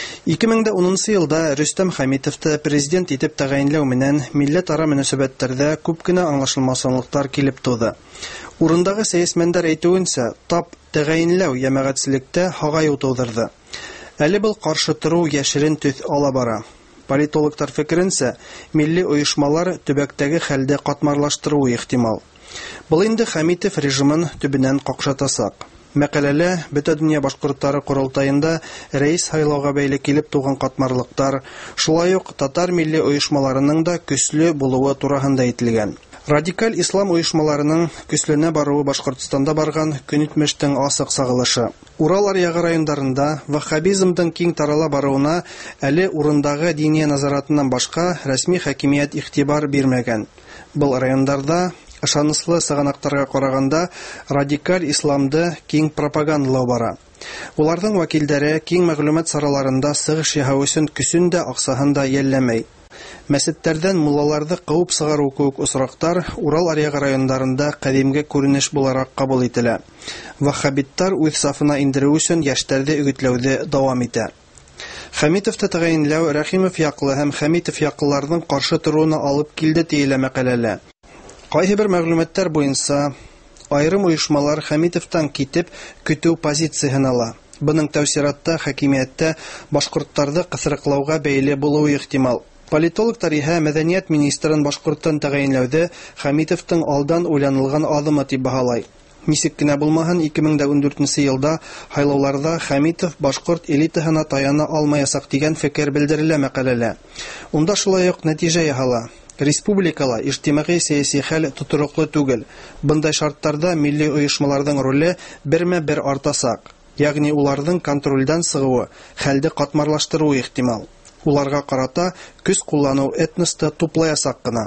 2010 елда Рөстәм Хәмитовты президент итеп тәгаенләү менән милләт-ара мөнәсәбәтләрдә күп кенә аңлашылмаслыклар килеп туды. Урындагы сәясәтмәннәр әйтүенчә, тап тәгаенләү җәмәгатьчелектә хагай тудырды. Әле был каршы тору яшерен төс ала бара. Политологтар фикеренчә, милли оешмалар төбәктәге хәлдә катмарлаштыру ихтимал. Бұл инде Хәмитов режимын төбенән какшатасак. Мәкаләлә бөтә дөнья башкортлары курултаенда рәис сайлауга бәйле килеп туган катмарлыктар, шулай ук татар милли оешмаларының да көчле булуы турында әйтелгән. Радикаль ислам оешмаларының көчленә баруы Башкортстанда барган көнитмештең асык сагылышы. Урал аръягы районнарында ваххабизмдың киң тарала баруына әле урындагы дини назаратыннан башка рәсми хакимият игътибар бирмәгән. Был районнарда ышаныслы сыганактарга караганда радикаль исламды киң пропагандалау бара. Уларның вәкилләре киң мәгълүмат сараларында сыгыш яһау өчен көчен дә, аксаһын да йәлләмәй. Мәсеттәрдән муллаларны куып сыгару күк усрактар Урал аръягы районнарында кадимге күренеш буларак кабул ителә. Ваххабиттар үз сафына индерү өчен яшьтәрне үгетләүдә дәвам итә. Хәмитовты тәгаенләү Рәхимов яклы һәм Хәмитов яклыларның каршы торуына алып килде диелә мәкаләлә. Кайсы бер мәгълүматлар буенча айрым оешмалар Хәмитовтан китеп көтү позициясын ала. Буның тәфсиратта хакимияттә башкортларны кысрыклауга бәйле булуы ихтимал. Политологтар иһә мәдәният министрын башкорттан тәгаенләүдә Хәмитовтың алдан уйланылган адымы дип баһалай. Нисек кенә булмаһын 2014 елда сайлауларда Хәмитов башкорт элитаһына таяна алмаячак дигән фикер белдерелә мәкаләлә. Унда шулай ук нәтиҗә яһала. Республикала иҗтимагый сәяси хәл тутыруклы түгел. Бындай шарттарда милли оешмаларның роле бермә-бер артасак. Ягъни уларның контрольдән сыгуы, хәлне катмарлаштыруы ихтимал. Уларга карата көч куллану этносты туплаясак кына.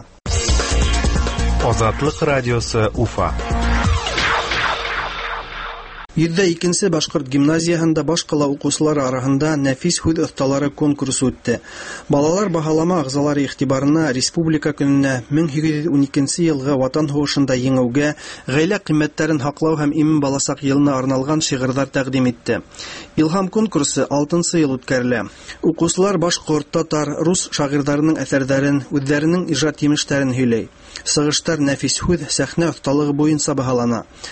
Азатлык радиосы Уфа. 102-нче башкорт гимназиясында баш кала укучылары арасында нәфис худ осталары конкурсы үтте. Балалар баһалама агзалары игътибарына республика көненә 1812 елгы ватан һугышында еңүгә, гаилә кыйммәтләрен һаклау һәм имин баласак елына арналган шигырьләр тәкъдим итте. Илһам конкурсы 6-нчы ел үткәрелә. Укучылар башкорт, татар, рус шагыйрьләренең әсәрләрен, үзләренең иҗат җимешләрен һөйләй. Сыгыштар нәфис худ сәхнә осталыгы буенча баһалана.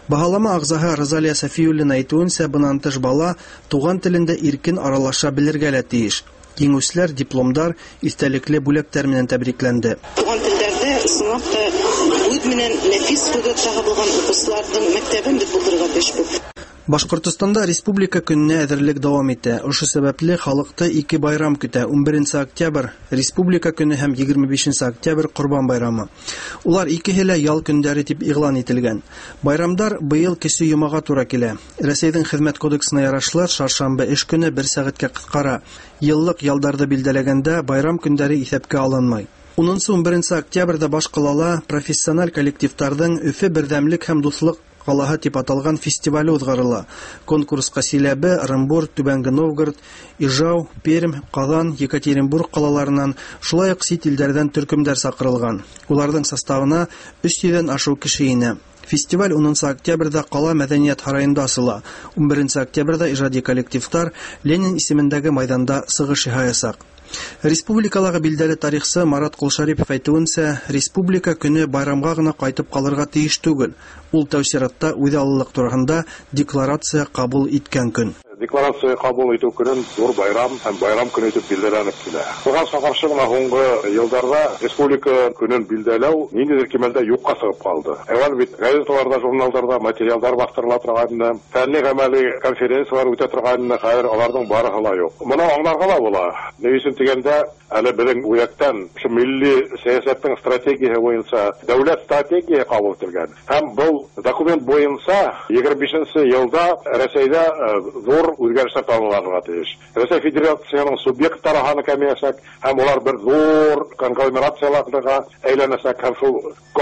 Баһалама ағзаһы Розалия Сафиуллина әйтүенсә, бынан тыш бала туган телендә иркен аралаша белергә лә тиеш. Еңүчеләр дипломдар, истәлекле бүләктәр менән тәбрикләнде. Туган телдәрдә сынакта үз менән нәфис студентка булган укучыларның мәктәбен дип булдырырга тиешбез. Башкортстанда республика көненә әзерлек дәвам итә. Ошо сәбәпле халыкты 2 байрам көтә: 11 октябрь республика көне һәм 25 октябрь Корбан байрамы. Улар икеһе лә ял көндәре дип игълан ителгән. Байрамдар быел кече йомага туры килә. Россиянең хезмәт кодексына ярашлы шаршамбы эш көне 1 сәгатькә кыскара. Еллык ялдарды билдәләгәндә байрам көндәре исәпкә алынмай. 10-11 октябрьдә баш калала профессиональ коллективтарның Өфе бердәмлек һәм дуслык калаһы дип аталган фестивале узгарыла. Конкурска Силәбе, Оренбур, Түбәнге Новгород, Ижау, Пермь, Казан, Екатеринбург калаларыннан, шулай ук сит илдәрдән төркемдәр сакырылган. Уларның составына 300-дән ашу кеше инә. Фестиваль 10 октябрьдә кала мәдәният һараенда асыла. 11 октябрьдә иҗади коллективтар Ленин исемендәге майданда сыгыш ясак. Республикаларга билдәле тарихчы Марат Кулшарипов әйтүенсә, республика көне байрамга гына кайтып калырга тиеш түгел. Ул тәүсиратта үҙаллылык турында декларация кабул иткән көн. Декларация кабул итү көнен зур байрам һәм байрам көне итеп билдәләнеп килә. Туган сафарчы гына һуңгы елларда республика көнен билдәләү ниндидер кимәлдә юкка сыгып калды. Әввәл бит газеталарда, журналларда материалдар бастырыла торган, фәнни-гамәли конференциялар үтә торган, хәзер аларның барыһы ла юк. Моны аңларга ла була. Нәйсен дигәндә, әле безнең үяктан шу милли сәясәтнең стратегиясе буенча дәүләт стратегия кабул ителгән. Һәм бу документ буенча 25 елда Россиядә зур үзгәрешләр танылырга тиеш. Россия Федерациясының субъектлары һаны кәмиясәк, һәм улар бер зур конгломерацияларга әйләнәсәк, һәм шул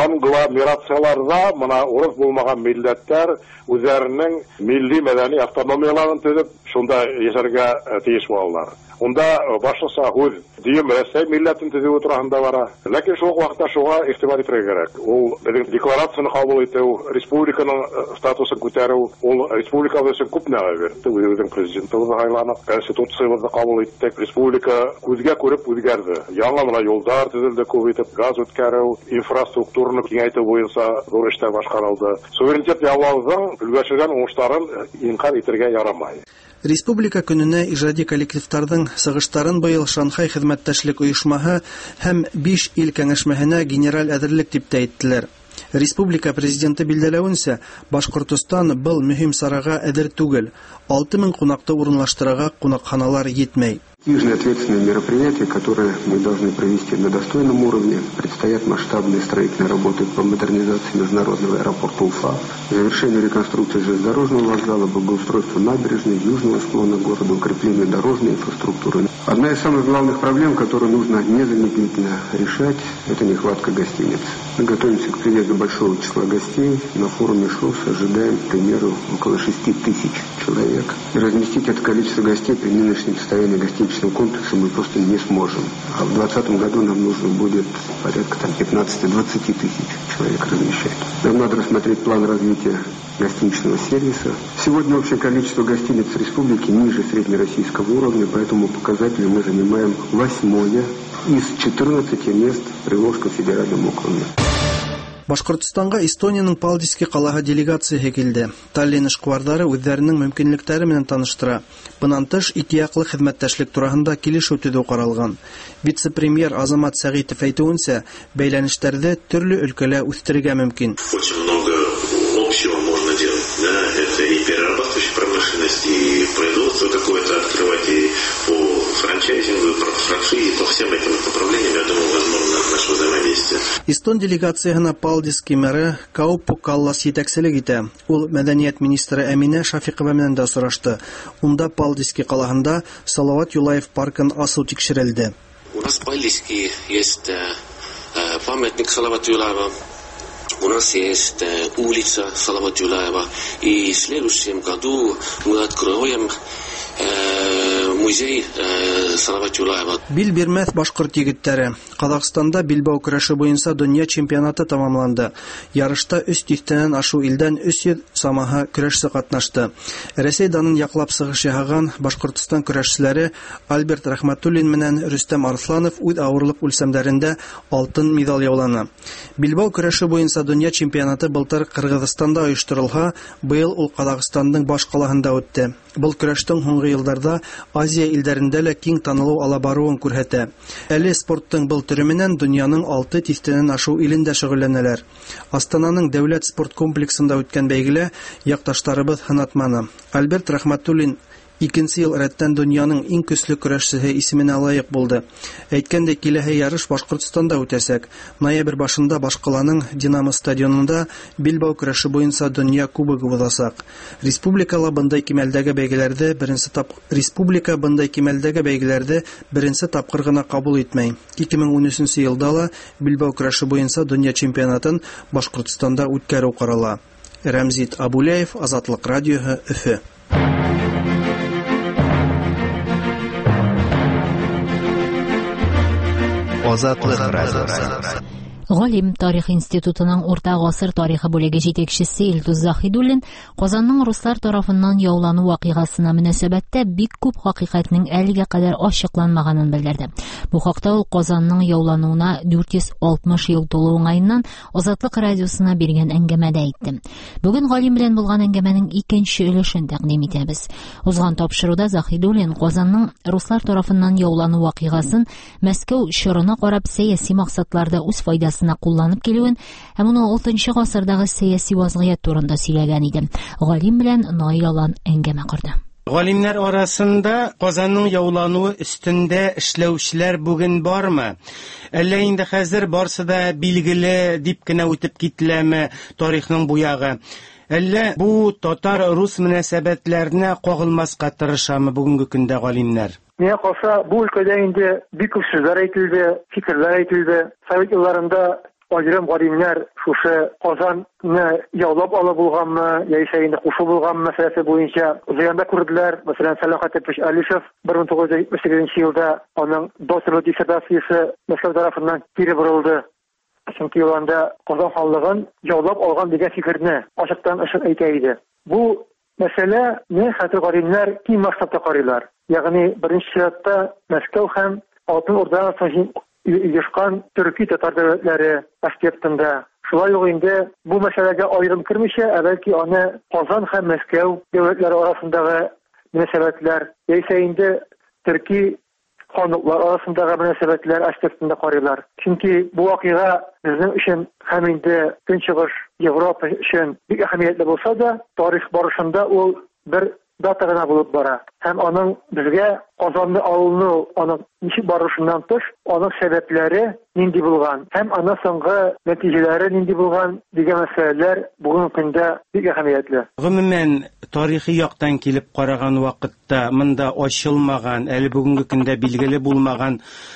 конгломерацияларда моны урыс булмаган милләттәр үзләренең милли мәдәни автономияларын төзеп, шунда яшәргә тиеш булалар. Унда башлыса үз дим Россия милләтен төзү турында бара. Ләкин шул вакытта шуга игътибар итәргә кирәк. Ул декларацияны кабул итү, республиканың статусын күтәрү, ул республика өчен күп нәрсә бирде. Үзенең президентыбызны сайланып, конституциябызны кабул иттек. Республика күзгә күреп үзгәрде. Яңа гына юллар төзелде, күп итеп газ үткәрү, инфраструктураны киңәйтү буенча зур эшләр башкарылды. Суверенитет яулаудың өлгәшелгән уңышларын инкар итәргә ярамай. Республика көненә иҗади коллективтарның сыгыштарын быел Шанхай хезмәттәшлек оешмаһы һәм 5 ил кәңәшмәһенә генераль әзерлек дип әйттеләр. Республика президенты билдәләвенчә, Башкортстан был мөһим сарага әзер түгел. 6000 кунакты урынлаштырырга кунакханалар җитмәй. Южные ответственные мероприятия, которые мы должны провести на достойном уровне. Предстоят масштабные строительные работы по модернизации международного аэропорта Уфа, завершению реконструкции железнодорожного вокзала, благоустройство набережной, южного склона города, укрепление дорожной инфраструктуры. Одна из самых главных проблем, которую нужно незамедлительно решать, это нехватка гостиниц. Мы готовимся к приезду большого числа гостей. На форуме ШОС ожидаем, к примеру, около 6000 человек. И разместить это количество гостей при нынешнем состоянии гостиничного комплекса мы просто не сможем. А в 2020 году нам нужно будет порядка 15-20 тысяч человек размещать. Нам надо рассмотреть план развития гостиничного сервиса. Сегодня общее количество гостиниц в республике ниже среднероссийского уровня, поэтому показателю мы занимаем 8-е из 14 мест при Приволжском федеральном округе. Башкортстанга Эстониянең Палдиски калаһы делегациясе килде. Таллин эшкуарлары үзләренең мөмкинлекләре белән таныштыра. Буннан тыш, ике яклы хезмәттәшлек турында килешү төзү каралган. Вице-премьер Азамат Сәгитов әйтүенчә, бәйләнешләрдә төрле өлкәләр үстерергә мөмкин. Очень много общего можно делать. Да, это и перерабатывающая промышленность, и производство какое-то открывать, и по франчайзингу, и по франшизе, по всем этим направлениям, я думаю, возможно наше взаимодействие. Эстон делегациясына Палдиски мэры Кауппу Каллас итәкчелек итә. Ул мәдәният министры Әминә Шафиқова белән дә сорашты. Унда Палдиски калаһында Салават Юлаев паркын асу тикшерелде. У нас в Палдиске есть памятник Салават Юлаева. У нас есть улица Салават Юлаева. И в следующем году мы откроем музей Салават Юлаева. Бил бирмәс башкорт егетләре. Казакстанда билбау көрәше буенча дөнья чемпионаты тамамланды. Ярышта үз тифтәннән ашу илдән 300 самаһы көрәшче катнашты. Рәсәй данын яклап сыгыш яһаган Башкортстан көрәшчеләре Альберт Рахматуллин менән Рөстәм Арсланов үз авырлык үлчәмнәрендә алтын медаль яуланы. Билбау көрәше буенча дөнья чемпионаты былтыр Кыргызстанда оештырылса, быел ул Казакстанның баш калаһында үтте. Бұл көрәштең соңгы елларда Азия илләрендә лә киң танылу ала баруын күрсәтә. Әле спорттың был төре менән дөньяның 6 тифтәннән ашу илендә шөгыльләнәләр. Астананың дәүләт спорт комплексында үткән бәйгедә якташларыбыз хынатманы. Альберт Рахматуллин 2 ел рәттән дөньяның иң көчле көрәшчесе исеменә лаек булды. Әйткәндәй, киләсе ярыш Башкортстанда үтәсәк. Ноябрь башында Башкаланың Динамо стадионында билбау көрәше буенча дөнья кубогы узачак. Республика бындай кимәлдәге бәйгеләрдә беренче тапкыр гына кабул итмәй. 2013 елда ла билбау көрәше буенча дөнья чемпионатын Башкортстанда үткәрү карала. Рәмзит Абуляев, Азатлык радиоһы, Өфе. Азатлык радиосы. Галим тарих институтының урта гасыр тарихы бүлеге җитәкчесе Илдус Захидуллин Казанның руслар тарафыннан яулану вакыйгасына мөнәсәбәттә бик күп хакыйкатьнең әлегә кадәр ачыкланмаганын белдерде. Бу хакта ул Казанның яулануына 460 ел тулу уңаеннан Азатлык радиосына биргән әңгәмәдә әйтте. Бүген галим белән булган әңгәмәнең икенче өлешен тәкъдим итәбез. Узган тапшыруда Захидуллин Казанның руслар тарафыннан яулану вакыйгасын Мәскәү чорына карап сәяси максатларда үз файдасын кулланып килүен һәм уны 6 гасырдагы сәяси вазгыять турында сөйләгән иде. Галим белән наилалан әңгәмә кырды. Галимнәр арасында Казанның яулануы өстендә эшләүчеләр бүген бармы? Әллә инде хәзер барсы да билгеле дип кенә үтеп кителәме тарихның буягы? Әллә бу татар-рус мөнәсәбәтләренә кагылмаска тырышамы бүгенге көндә галимнәр? Миңа калса, бу өлкәдә инде бик күп сүзләр әйтелде, фикерләр әйтелде. Совет елларында аерым галимнәр шушы Казанны яулап алып булганмы, яисә инде кушу булганмы мәсьәләсе буенча зыянда күрделәр. Мәсәлән, Сәлахат Әпеш Алишев 1978 елда аның докторлык диссертациясе Мәскәү тарафыннан кире борылды. Чөнки ул анда Казан ханлыгын яулап алган дигән фикерне ачыктан-ачык әйтә иде. Бу мәсьәләне хәзер галимнәр киң максатта карыйлар. Ягъни беренче чиратта Мәскәү һәм Алтын Урдадан соң оешкан төрки татар дәүләтләре аспектында. Шулай ук инде бу мәсьәләгә аерым кермичә, бәлки аны Казан һәм Мәскәү дәүләтләре арасындагы мөнәсәбәтләр, яисә инде төрки ханлыклар арасындагы мөнәсәбәтләр аспектында карыйлар. Чөнки бу вакыйга безнең өчен һәм инде Көнчыгыш Европа өчен бик әһәмиятле булса да, тарих барышында ул бер дата гына булып бара. Һәм аның безгә Казанны алыну, аның ничек барышыннан тыш, аның сәбәпләре нинди булган, һәм аның соңгы нәтиҗәләре нинди булган дигән мәсьәләләр бүгенге көндә бик әһәмиятле. Гомумән, тарихи яктан килеп караган вакытта монда ачылмаган, әле бүгенге көндә билгеле булмаган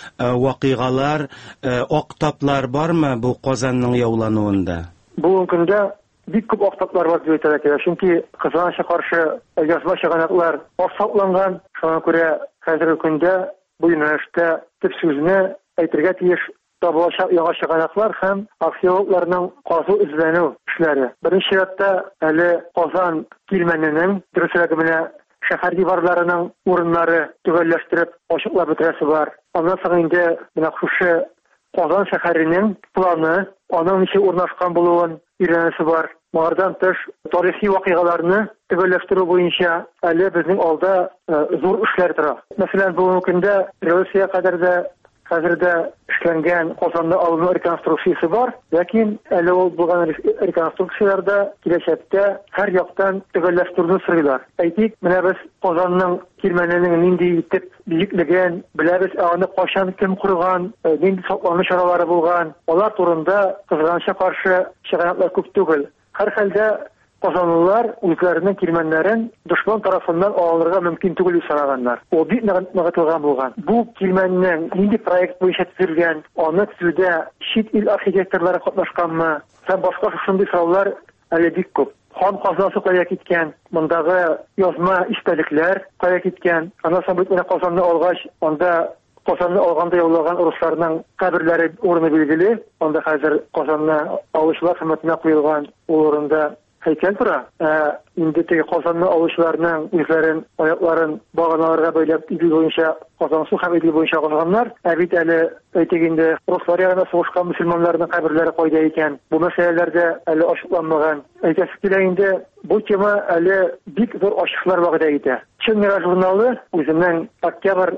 вакыйгалар, актаплар бармы бу Казанның яулануында? Бүгенге көндә бик күп актаплар бар дип әйтәләр. Чөнки Казанга каршы язма чыганаклар аксакланган. Шуңа күрә хәзерге көндә бу юнәлештә төп сүзне әйтергә тиеш табылачак яңа чыганаклар һәм археологларның казу эзләнү эшләре. Беренче чиратта әле Казан килмәненең дөресрәге менә шәһәр диварларының урыннары төгәлләштереп ачыклап бетерәсе бар. Аннан соң инде менә шушы Казан шәһәренең планы, аның ничек урнашкан булуын өйрәнәсе бар. Моңардан тыш тарихи вакыйгаларны төгәлләштерү буенча әле безнең алда зур эшләр тора. Мәсәлән, бүгенге көндә революция кадәрдә хәзердә эшләнгән Казанны алыну реконструкциясе бар, ләкин әле ул булган реконструкцияләрдә киләчәктә һәр яктан төгәлләштерүне сорыйлар. Әйтик, менә без Казанның килмәненең нинди итеп биеклеген, беләбез, аны кашан кем курган, нинди саклану чаралары булган. Алар турында кызганычка каршы чыганаклар күп түгел. Һәр хәлдә Казанлылар үзләренең килмәннәрен дошман тарафыннан алырга мөмкин түгел дип санаганнар. Ул бик ныгытылган булган. Бу килмәннең нинди проект буенча төзелгән, аны төзүдә чит ил архитекторлары катнашканмы, һәм башка шундый сораулар әле бик күп. хан казнасы кая киткән, мондагы язма истәлекләр кая киткән. Аннан соң бит менә Казанны алгач, анда Казанны алганда яулаган русларның каберләре урыны билгеле. Анда хәзер Казанны алучылар хөрмәтенә куелган урында һәйкәл тора. Инде теге Казанны алучыларның үзләрен, аякларын баганаларга бәйләп идел буенча Казан су һәм идел буенча казганнар. Бит әле әйтик инде руслар ягына сугышкан мөселманнарның каберләре кайда икән? Бу мәсьәләләрдә әле ачыкланмаган. Әйтәсе килә инде бу тема әле бик зур ачыклар вакыйда итә. Чын мирас журналы үзенең октябрь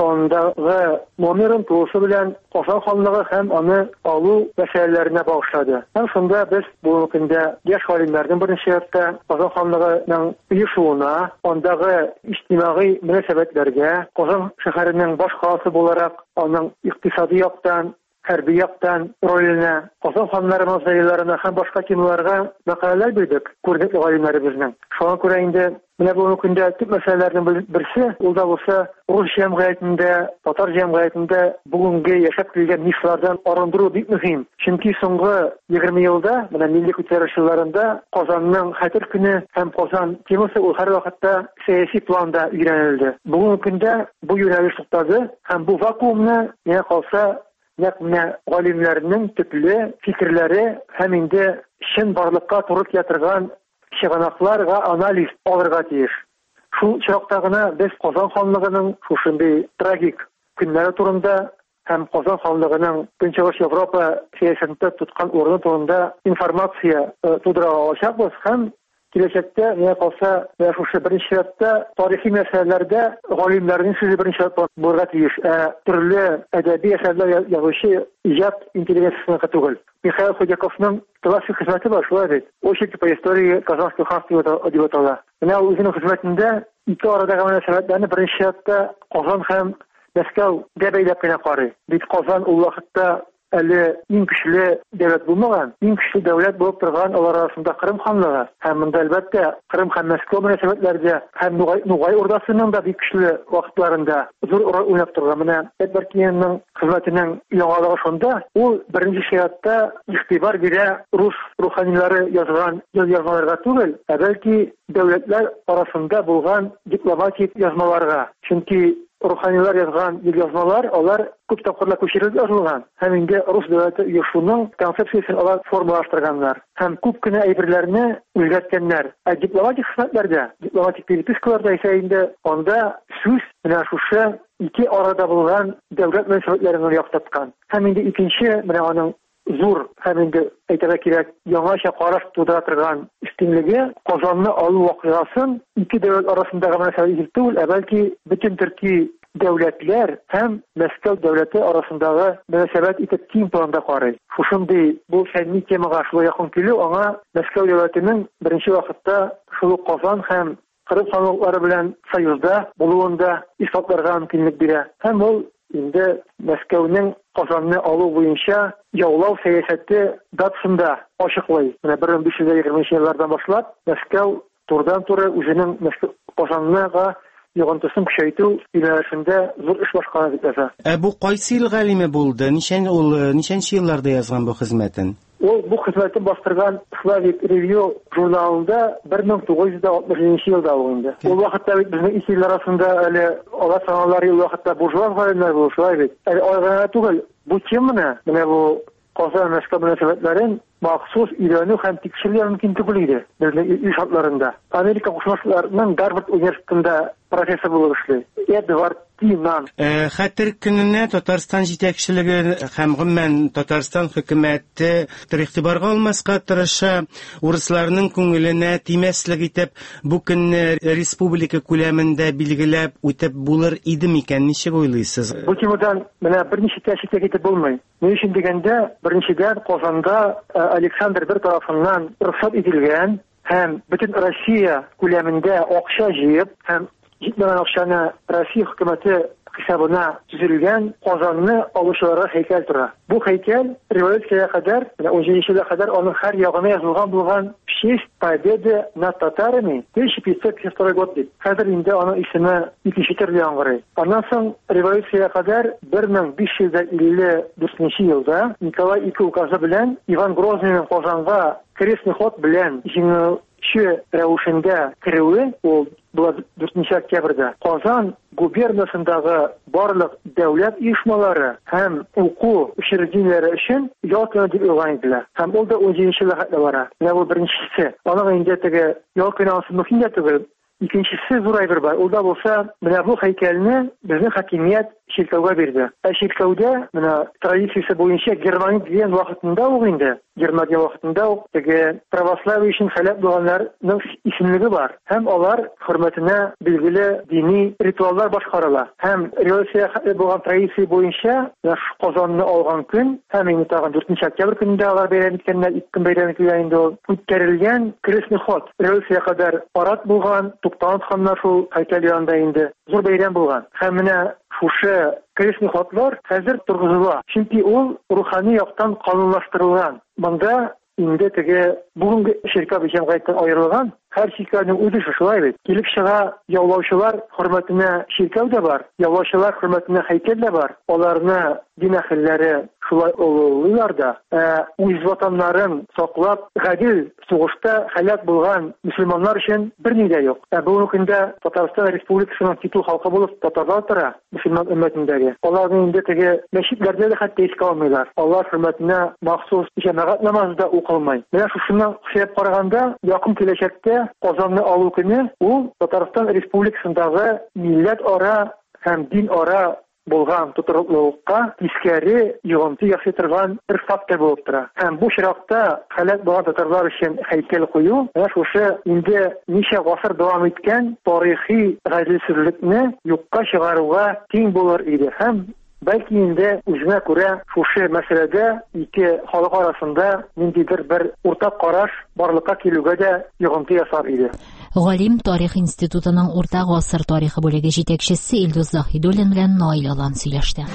sondагы номерын тулысы белән Казан ханлыгы һәм аны алу мәсьәләләренә багышлады. Һәм шунда без бу көндә яшь галимнәрнең беренче якта Казан ханлыгының оешуына, андагы иҗтимагый мөнәсәбәтләргә, Казан шәһәренең баш каласы буларак аның икътисади яктан, хәрби яктан ролена, Казан ханнары мавзуйларына һәм башка темаларга мәкаләләр бирдек күренекле галимнәребезнең. Шуңа күрә инде менә бу көндә төп мәсьәләләрнең берсе, ул да булса рус җәмгыятендә, татар җәмгыятендә бүгенге яшәп килгән мифлардан арындыру бик мөһим. Чөнки соңгы 20 елда менә милли күтәреш елларында Казанның хәтер көне һәм Казан темасы ул һәр вакытта сәяси планда өйрәнелде. Бүгенге көндә бу юнәлеш туктады һәм бу вакуумны менә калса нәкъ галимнәрнең төпле фикерләре һәм инде чын барлыкка туры килә торган чыганакларга анализ алырга тиеш. Шул чакта гына без Казан ханлыгының шушындый трагик көннәре турында һәм Казан ханлыгының Көнчыгыш Европа сәясәтендә тоткан урыны турында информация тудыра алачакбыз һәм киләчәктә менә калса шушы беренче чиратта тарихи мәсьәләләрдә галимнәрнең сүзе беренче чиратта булырга тиеш. Төрле әдәби әсәрләр язучы иҗат интеллигенциясына түгел. Михаил Ходяковның классик хезмәте бар шулай бит. Очерки по истории Казанского ханства дип атала. Менә үзенең хезмәтендә ике арадагы мөнәсәбәтләрне беренче чиратта Казан һәм Мәскәү дип бәйләп кенә карый. Бит Казан ул вакытта әле иң көчле дәүләт булмаган, иң көчле дәүләт булып торган алар арасында Кырым ханлыгы. Һәм монда әлбәттә Кырым һәм Мәскәү мөнәсәбәтләрендә һәм Нугай урдасының да бик көчле вакытларында зур роль уйнап торган. Менә Әдбәркиянның хезмәтенең яңалыгы шунда, ул беренче чиратта игътибар бирә рус руханилары язган язмаларга түгел, бәлки дәүләтләр арасында булган дипломатик язмаларга. Чөнки руханилар язган язмалар, алар күп тапкырлар күчерелеп язылган. Һәм инде рус дәүләте оешуның концепциясен алар формалаштырганнар. Һәм күп кенә әйберләрне үзгәрткәннәр. Дипломатик хезмәтләрдә, дипломатик перепискаларда исә инде анда сүз менә шушы ике арада булган дәүләт мөнәсәбәтләрен яктаткан. Һәм инде икенче менә аның зур һәм инде әйтергә кирәк яңача караш тудыра торган өстенлеге Казанны алу вакыйгасын ике дәүләт арасындагы мөнәсәбәт түгел, бәлки бөтен төрки дәүләтләр һәм Мәскәү дәүләте арасындагы мөнәсәбәт итеп киң планда карый. Шушындый бу фәнни темага шулай якын килү аңа Мәскәү дәүләтенең беренче вакытта шул Казан һәм Кырым ханлыклары белән союзда булуында исбатларга мөмкинлек бирә. Һәм ул инде Мәскәүнең Казанны алу буенча яулау сәясәте датасында ачыклый. Менә 1520 еллардан башлап Мәскәү турыдан-туры үзенең Казанныга йогынтысын көчәйтү юнәлешендә зур эш башкара дип яза. Бу кайсы ел галиме булды? Ничәнче елларда язган бу хезмәтен? Ул бу хезмәтен бастырган Slavic Review журналында 1960 елда булды. Ул вакытта безнең исемләр арасында әле алар саналар ел вакытта буржуа галимнәр булды, шулай бит. Айгана түгел. Бу теманы, менә бу Казан Мәскәү мөнәсәбәтләрен махсус өйрәнү һәм тикшерү мөмкин түгел иде. Безнең иҗатларында. Америка Кушма Штатларының Гарвард университетында профессор булып эшли. Эдвард Тинан. Хәтер көненә Татарстан җитәкчелеге һәм гомумән Татарстан хөкүмәте игътибарга алмаска тырыша, урысларның күңеленә тимәслек итеп, бу көнне республика күләмендә билгеләп үтеп булыр иде микән? Ничек уйлыйсыз? Бу темадан менә берничә тәшкил итеп булмый. Ни өчен дигәндә, беренчедән Казанда Александр бер тарафыннан рөхсәт ителгән һәм бөтен Россия күләмендә акча җыеп һәм җитмәгән акчаны Россия хөкүмәте хисабына төзелгән Казанны алучыларга һәйкәл тора. Бу һәйкәл революциягә кадәр, 17 елга кадәр аның һәр ягына язылган булган «Честь победы над татарами» 1552 год дип. Хәзер инде аның исеме икенче төрле яңгырый. Аннан соң революциягә кадәр 1554 елда Николай II указы белән Иван Грозныйның Казанга крестный ход белән җиңү рәвешендә керүе ул 4 октябрьдә Казан губернасындагы барлык дәүләт оешмалары һәм уку учрежденияләре өчен ял көне дип уйлаган иделәр. Һәм ул да 17 хәтле бара. Менә бу беренчесе. Аның инде теге ял көне ансы мөһим дә түгел. Икенчесе зур әйбер бар. Ул да булса, менә бу һәйкәлне безнең хакимият чиркәүгә бирде. Чиркәүдә менә традициясе буенча Германия дигән вакытында ук инде, Германия вакытында ук теге православие өчен һәлак булганнарның исемлеге бар. Һәм алар хөрмәтенә билгеле дини ритуаллар башкарыла. Һәм революция булган традиция буенча Казанны алган көн һәм инде тагын 4 октябрь көнендә алар бәйрәм иткәннәр, ике бәйрәм иткәннәр инде ул үткәрелгән крестный ход. Революция кадәр парад булган, туктаган ханнар шул һәйкәл янында инде зур бәйрәм булган. Һәм менә шушы крестный ходлар хәзер торгызыла. Чөнки ул рухани яктан канунлаштырылган. Монда инде теге бүгенге ширкәт җәмгыятьтән аерылган һәр ширкәтнең үзе шулай бит. Килеп чыга яулаучылар хөрмәтенә ширкәт дә бар, яулаучылар хөрмәтенә һәйкәл дә бар. Аларны дин әһелләре шулай олылыйлар да. Үз ватаннарын саклап, гадил сугышта һәлак булган мөселманнар өчен берни дә юк. Бүгенге көндә Татарстан Республикасының титул халкы булып татарлар тора, мөселман өммәтендәге. Аларны инде теге мәчетләрдә дә хәтта искә алмыйлар. Алар хөрмәтенә махсус җәмәгать намазы да укылмый. Менә шушыннан хисап караганда, якын киләчәктә Казанны алу көне ул Татарстан Республикасындагы милләт ара һәм дин ара булган тутырылыкка тискәре йогынты ясый торган бер фактор булып тора. Һәм бу чиракта һәлак булган татарлар өчен һәйкәл кую, шушы инде ничә гасыр дәвам иткән тарихи гаделсезлекне юкка чыгаруга тиң булыр иде. Һәм бәлки инде үзенә күрә шушы мәсьәләдә ике халык арасында ниндидер бер уртак караш барлыкка килүгә дә йогынты ясар иде. Галим тарих институтының урта гасыр тарихы бүлеге җитәкчесе Илдус Заһидуллин белән Наил Алан сөйләште.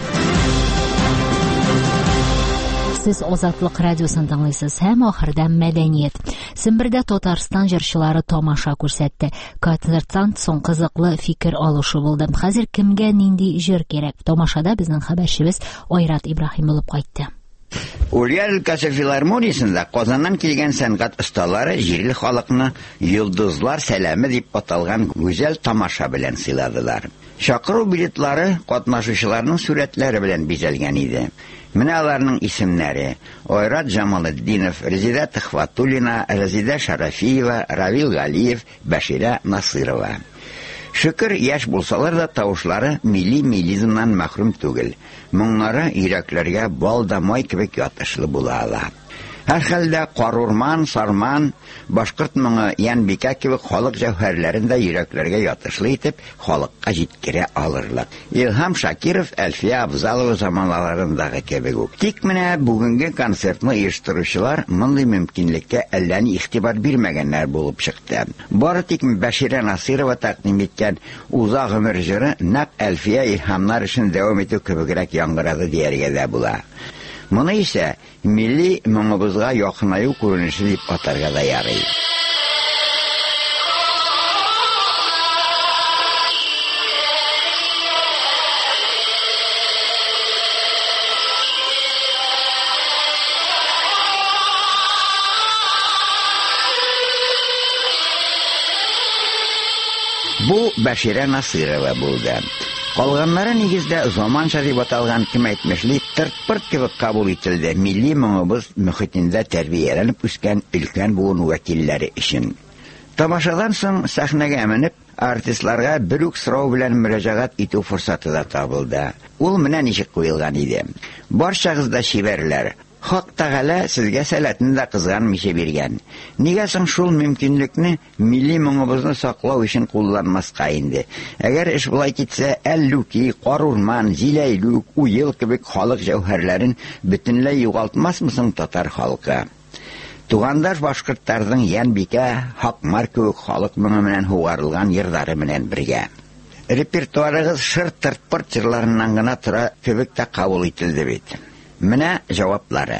Сез Азатлык радиосын тыңлыйсыз һәм ахырда мәдәният. Сембердә Татарстан җырчылары тамаша күрсәтте. Концерттан соң кызыклы фикер алышу булды. Хәзер кемгә нинди җыр кирәк? Тамашада безнең хәбәрчебез Айрат Ибраһим булып кайтты. Урьял өлкәсе филармониясендә Казаннан килгән сәнгать осталары җирле халыкны йолдызлар сәламе дип аталган гүзәл тамаша белән сыйладылар. Чакыру билетлары катнашучыларның сурәтләре белән бизәлгән иде. Менә аларның исемнәре: Айрат Җамалетдинов, Резида Төхвәтуллина, Резида Шарафиева, Равил Галиев, Бәширә Насырова. Шөкер, яшь булсалар да тавышлары милли милизмнан мәхрүм түгел. Моңнары йөрәкләргә бал да май кебек ятышлы була ала. Һәр хәлдә Карурман, Сарман, башкорт моңы, Янбикә кебек халык җәүһәрләрен дә йөрәкләргә ятышлы итеп, халыкка җиткерә алырлар. Илһам Шакиров, Әлфия Абзалова заманларындагы кебек үк. Тик менә бүгенге концертны оештыручылар мондый мөмкинлеккә әллә ни игътибар бирмәгәннәр булып чыкты. Бары тик Бәширә Насырова тәкъдим иткән Уза гомер җыры нәкъ Әлфия илһамнар өчен дәвам итү кебегрәк яңгырады дияргә дә була. Моны исә милли моңыбызга якынаю күренеше дип атарга да ярый. Бу Бәширә Насырова булды. Калганнары нигездә заманча дип аталган кем әйтмешли тырт-пырт кебек кабул ителде милли моңыбыз мөхитендә тәрбияләнеп үскән өлкән буын вәкилләре өчен. Тамашадан соң сәхнәгә менеп, артистларга бер үк сорау белән мөрәҗәгать итү форсаты да табылды. Ул менә ничек куелган иде. Барчагыз да шибәрләр. Хак Тәгалә сезгә сәләтен дә кызганмыйча биргән. Нигә соң шул мөмкинлекне милли моңыбызны саклау өчен кулланмаска инде? Әгәр эш булай китсә, Әллүки, Карурман, Зиләйлүк, Уел кебек халык җәүһәрләрен бөтенләй югалтмасмы татар халкы? Тугандаш башкортларның Янбикә, Хакмар кебек халык моңы белән хугарылган йырлары белән бергә. Репертуарыгыз шырт-тырт җырларыннан гына тора кебек тә кабул ителде бит. Менә җаваплары.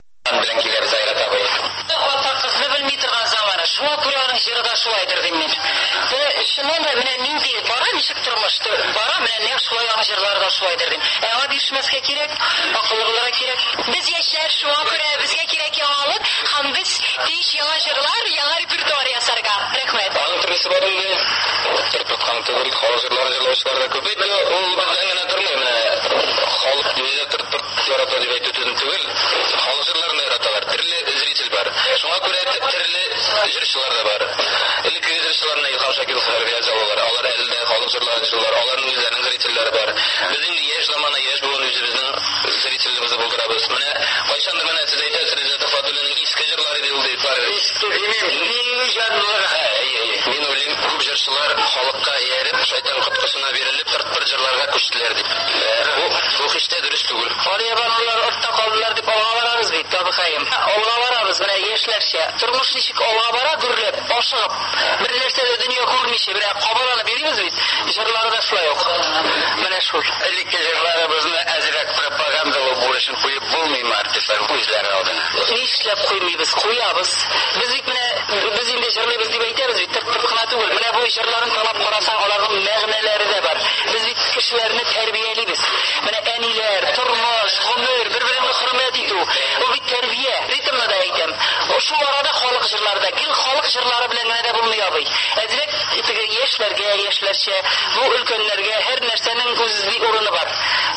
Кызны белми торган заманы, шуңа күрә аның җырда шулайдыр дим мин. Шуннан да менә нинди бара, ничек тормыш бара, менә нәкъ шулай аның җырлары да шулайдыр дим. Аңа бирешмәскә кирәк, акыллылыгы кирәк. Без яшьләр шуңа күрә безгә кирәк яңалык, һәм без Тиш яңа җырлар, яңа репертуар ясарга. Рәхмәт. Аның төрлесе бар инде. Тырпыткан түгел, халык җырлары җырлаучылар да күп. Ул безнең генә тормый. Халык үзе тырпыт ярата дип әйтү түгел. Халык җырларын яраталар. Төрле зритель бар. Шуңа күрә төрле җырчылар да бар. Элекке җырчыларны Илһам Шакиров хәрбия алалар. Алар әлдә халык җырларын җырлар. Аларның үзләренең зрительләре бар. Без инде яшь заманы яшь булган үзебезнең зрительлебезне булдырабыз. Менә кайчандыр менә сез әйтәсез, Фатулланың иске җырлары дип бар. Иске мин җырлар. Мин уйлыйм, күп җырчылар халыкка ярып, шайтан коткысына бирелеп, тыртпыр җырларга күчтеләр дип. Бу һич тә дөрес түгел. Алар ортта калдылар дип алга барабыз бит, табыкаем. Алга барабыз, менә яшьләрчә. Тормыш ничек алга бара, гүрләп, ашыгып. Бер нәрсә дә дөнья күрмичә, бер кабаланып йөрибез бит. Җырлары да шулай ук. Менә шул. Элекке җырларыбызны әзрәк пропагандалы булышын куеп булмыймы артистлар үзләре алдына? Нишләп куймыйбыз, куябыз. Без бит менә без инде җырлыйбыз дип әйтәбез бит, тырпыркына түгел. Менә бу җырларын талап карасаң, аларның мәгънәләре дә бар. Без бит кешеләрне тәрбиялибез. Менә әниләр, тормыш, гомер, бер-берне хөрмәт итү. Бу бит тәрбия. Ритмны да әйтәм. Шул арада халык җырлары да, гел халык җырлары белән генә дә булмый абый. Әзрәк теге яшьләргә, яшьләрчә, бу өлкәннәргә һәр нәрсәнең үз урыны бар.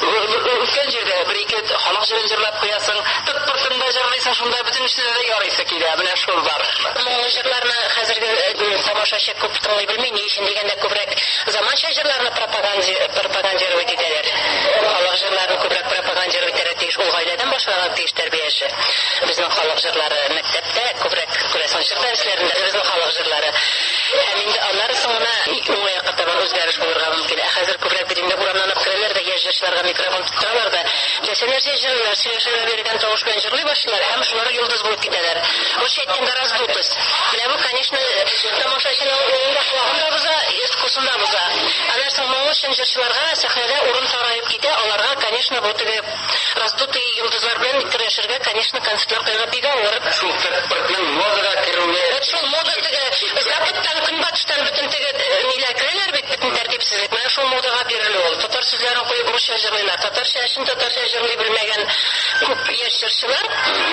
Өлкән җирдә бер-ике халык җырын җырлап куясың, тырпыртында җырлыйсың, шунда бөтен эшләрдә дә ярыйсы килә. Менә шул бар. Җырларны хәзерге тамашачы күп тыңлый белми, ни өчен дигәндә күбрәк заманча җырларны пропагандировать итәләр. Халык җырларын күбрәк пропагандировать итәргә тиеш, ул гаиләдән башларга тиеш тәрбияше. Безнең халык җырлары мәктәптә күбрәк күрәсең җыр дәресләрендә безнең халык җырлары. Һәм инде аннары соңына уңай катарга үзгәреш булырга мөмкин. Хәзер күбрәк бит инде урамнан керәләр дә яшь җырчыларга микрофон тоттыралар да, нәрсә җырлар, сөйләшергә биргән тавыш белән җырлый башлыйлар һәм шулар йолдыз булып китәләр. Русча әйткәндә раздутость. Менә бу, конечно, тамашачының уңында кулагында буза, искусында буза. Аннан соң моң өчен җырчыларга сәхнәдә урын сараеп китә, аларга, конечно, бу теге раздутый йолдызлар белән көрәшергә, конечно, концертлар куярга бик авыр. Шул тырпыртның модага керүе. Шул мода теге Западтан, Көнбатыштан бөтен теге ниләр керәләр бит, бөтен тәртипсезлек. Менә шул модага бирелә ул. Татар сүзләрен куеп русча җырлыйлар. Татарча өчен татарча җырлый белмәгән күп яшь җырчылар,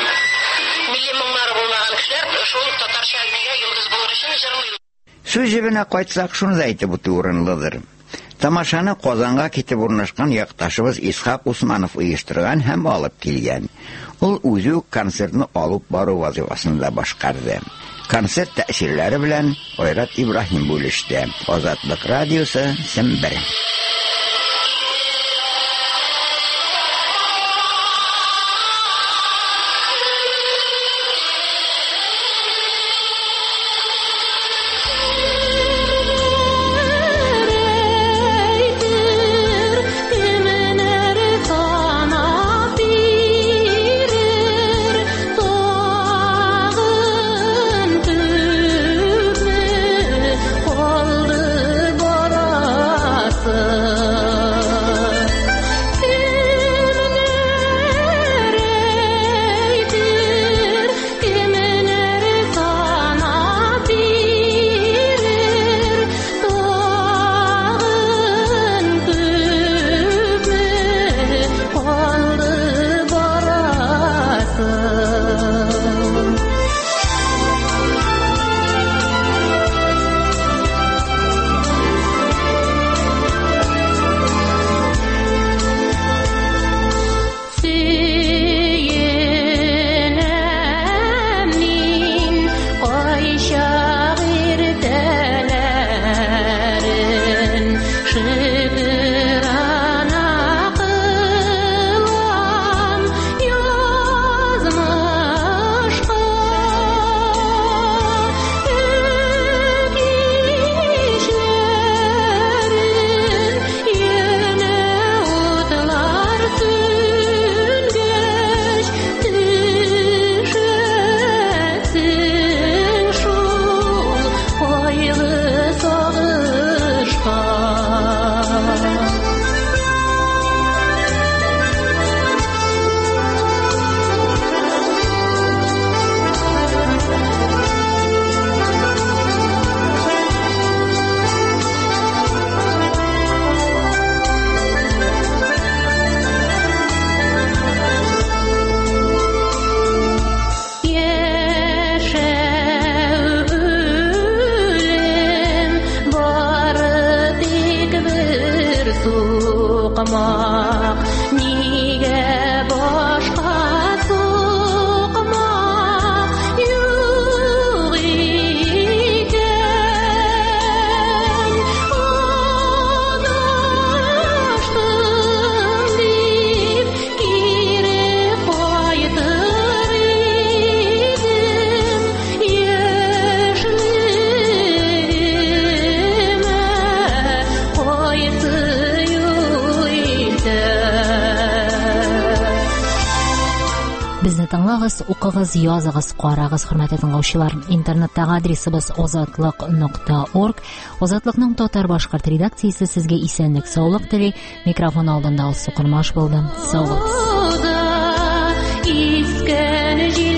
милли моңнары булмаган кешеләр шул татарча нигә йолдыз булыр өчен җырлыйлар. Сүз җибенә кайтсак, шуны да әйтеп үтү урынлыдыр. Тамашаны Казанга китеп урнашкан якташыбыз Исхак Усманов оештырган һәм алып килгән. Ул үзе концертны алып бару вазифасын да башкарды. Концерт тәэсирләре белән Айрат Ибраһим бүлеште. Азатлык радиосы, Сембер. Aldı barası Безне тыңлагыз, укыгыз, языгыз, карагыз, хөрмәтле тыңлаучылар. Интернеттагы адресыбыз озатлык.org. Озатлыкның татар башкорт редакциясе сезгә исәнлек, саулык тели. Микрофон алдында Алсу Кормаш булды. Сау булыгыз.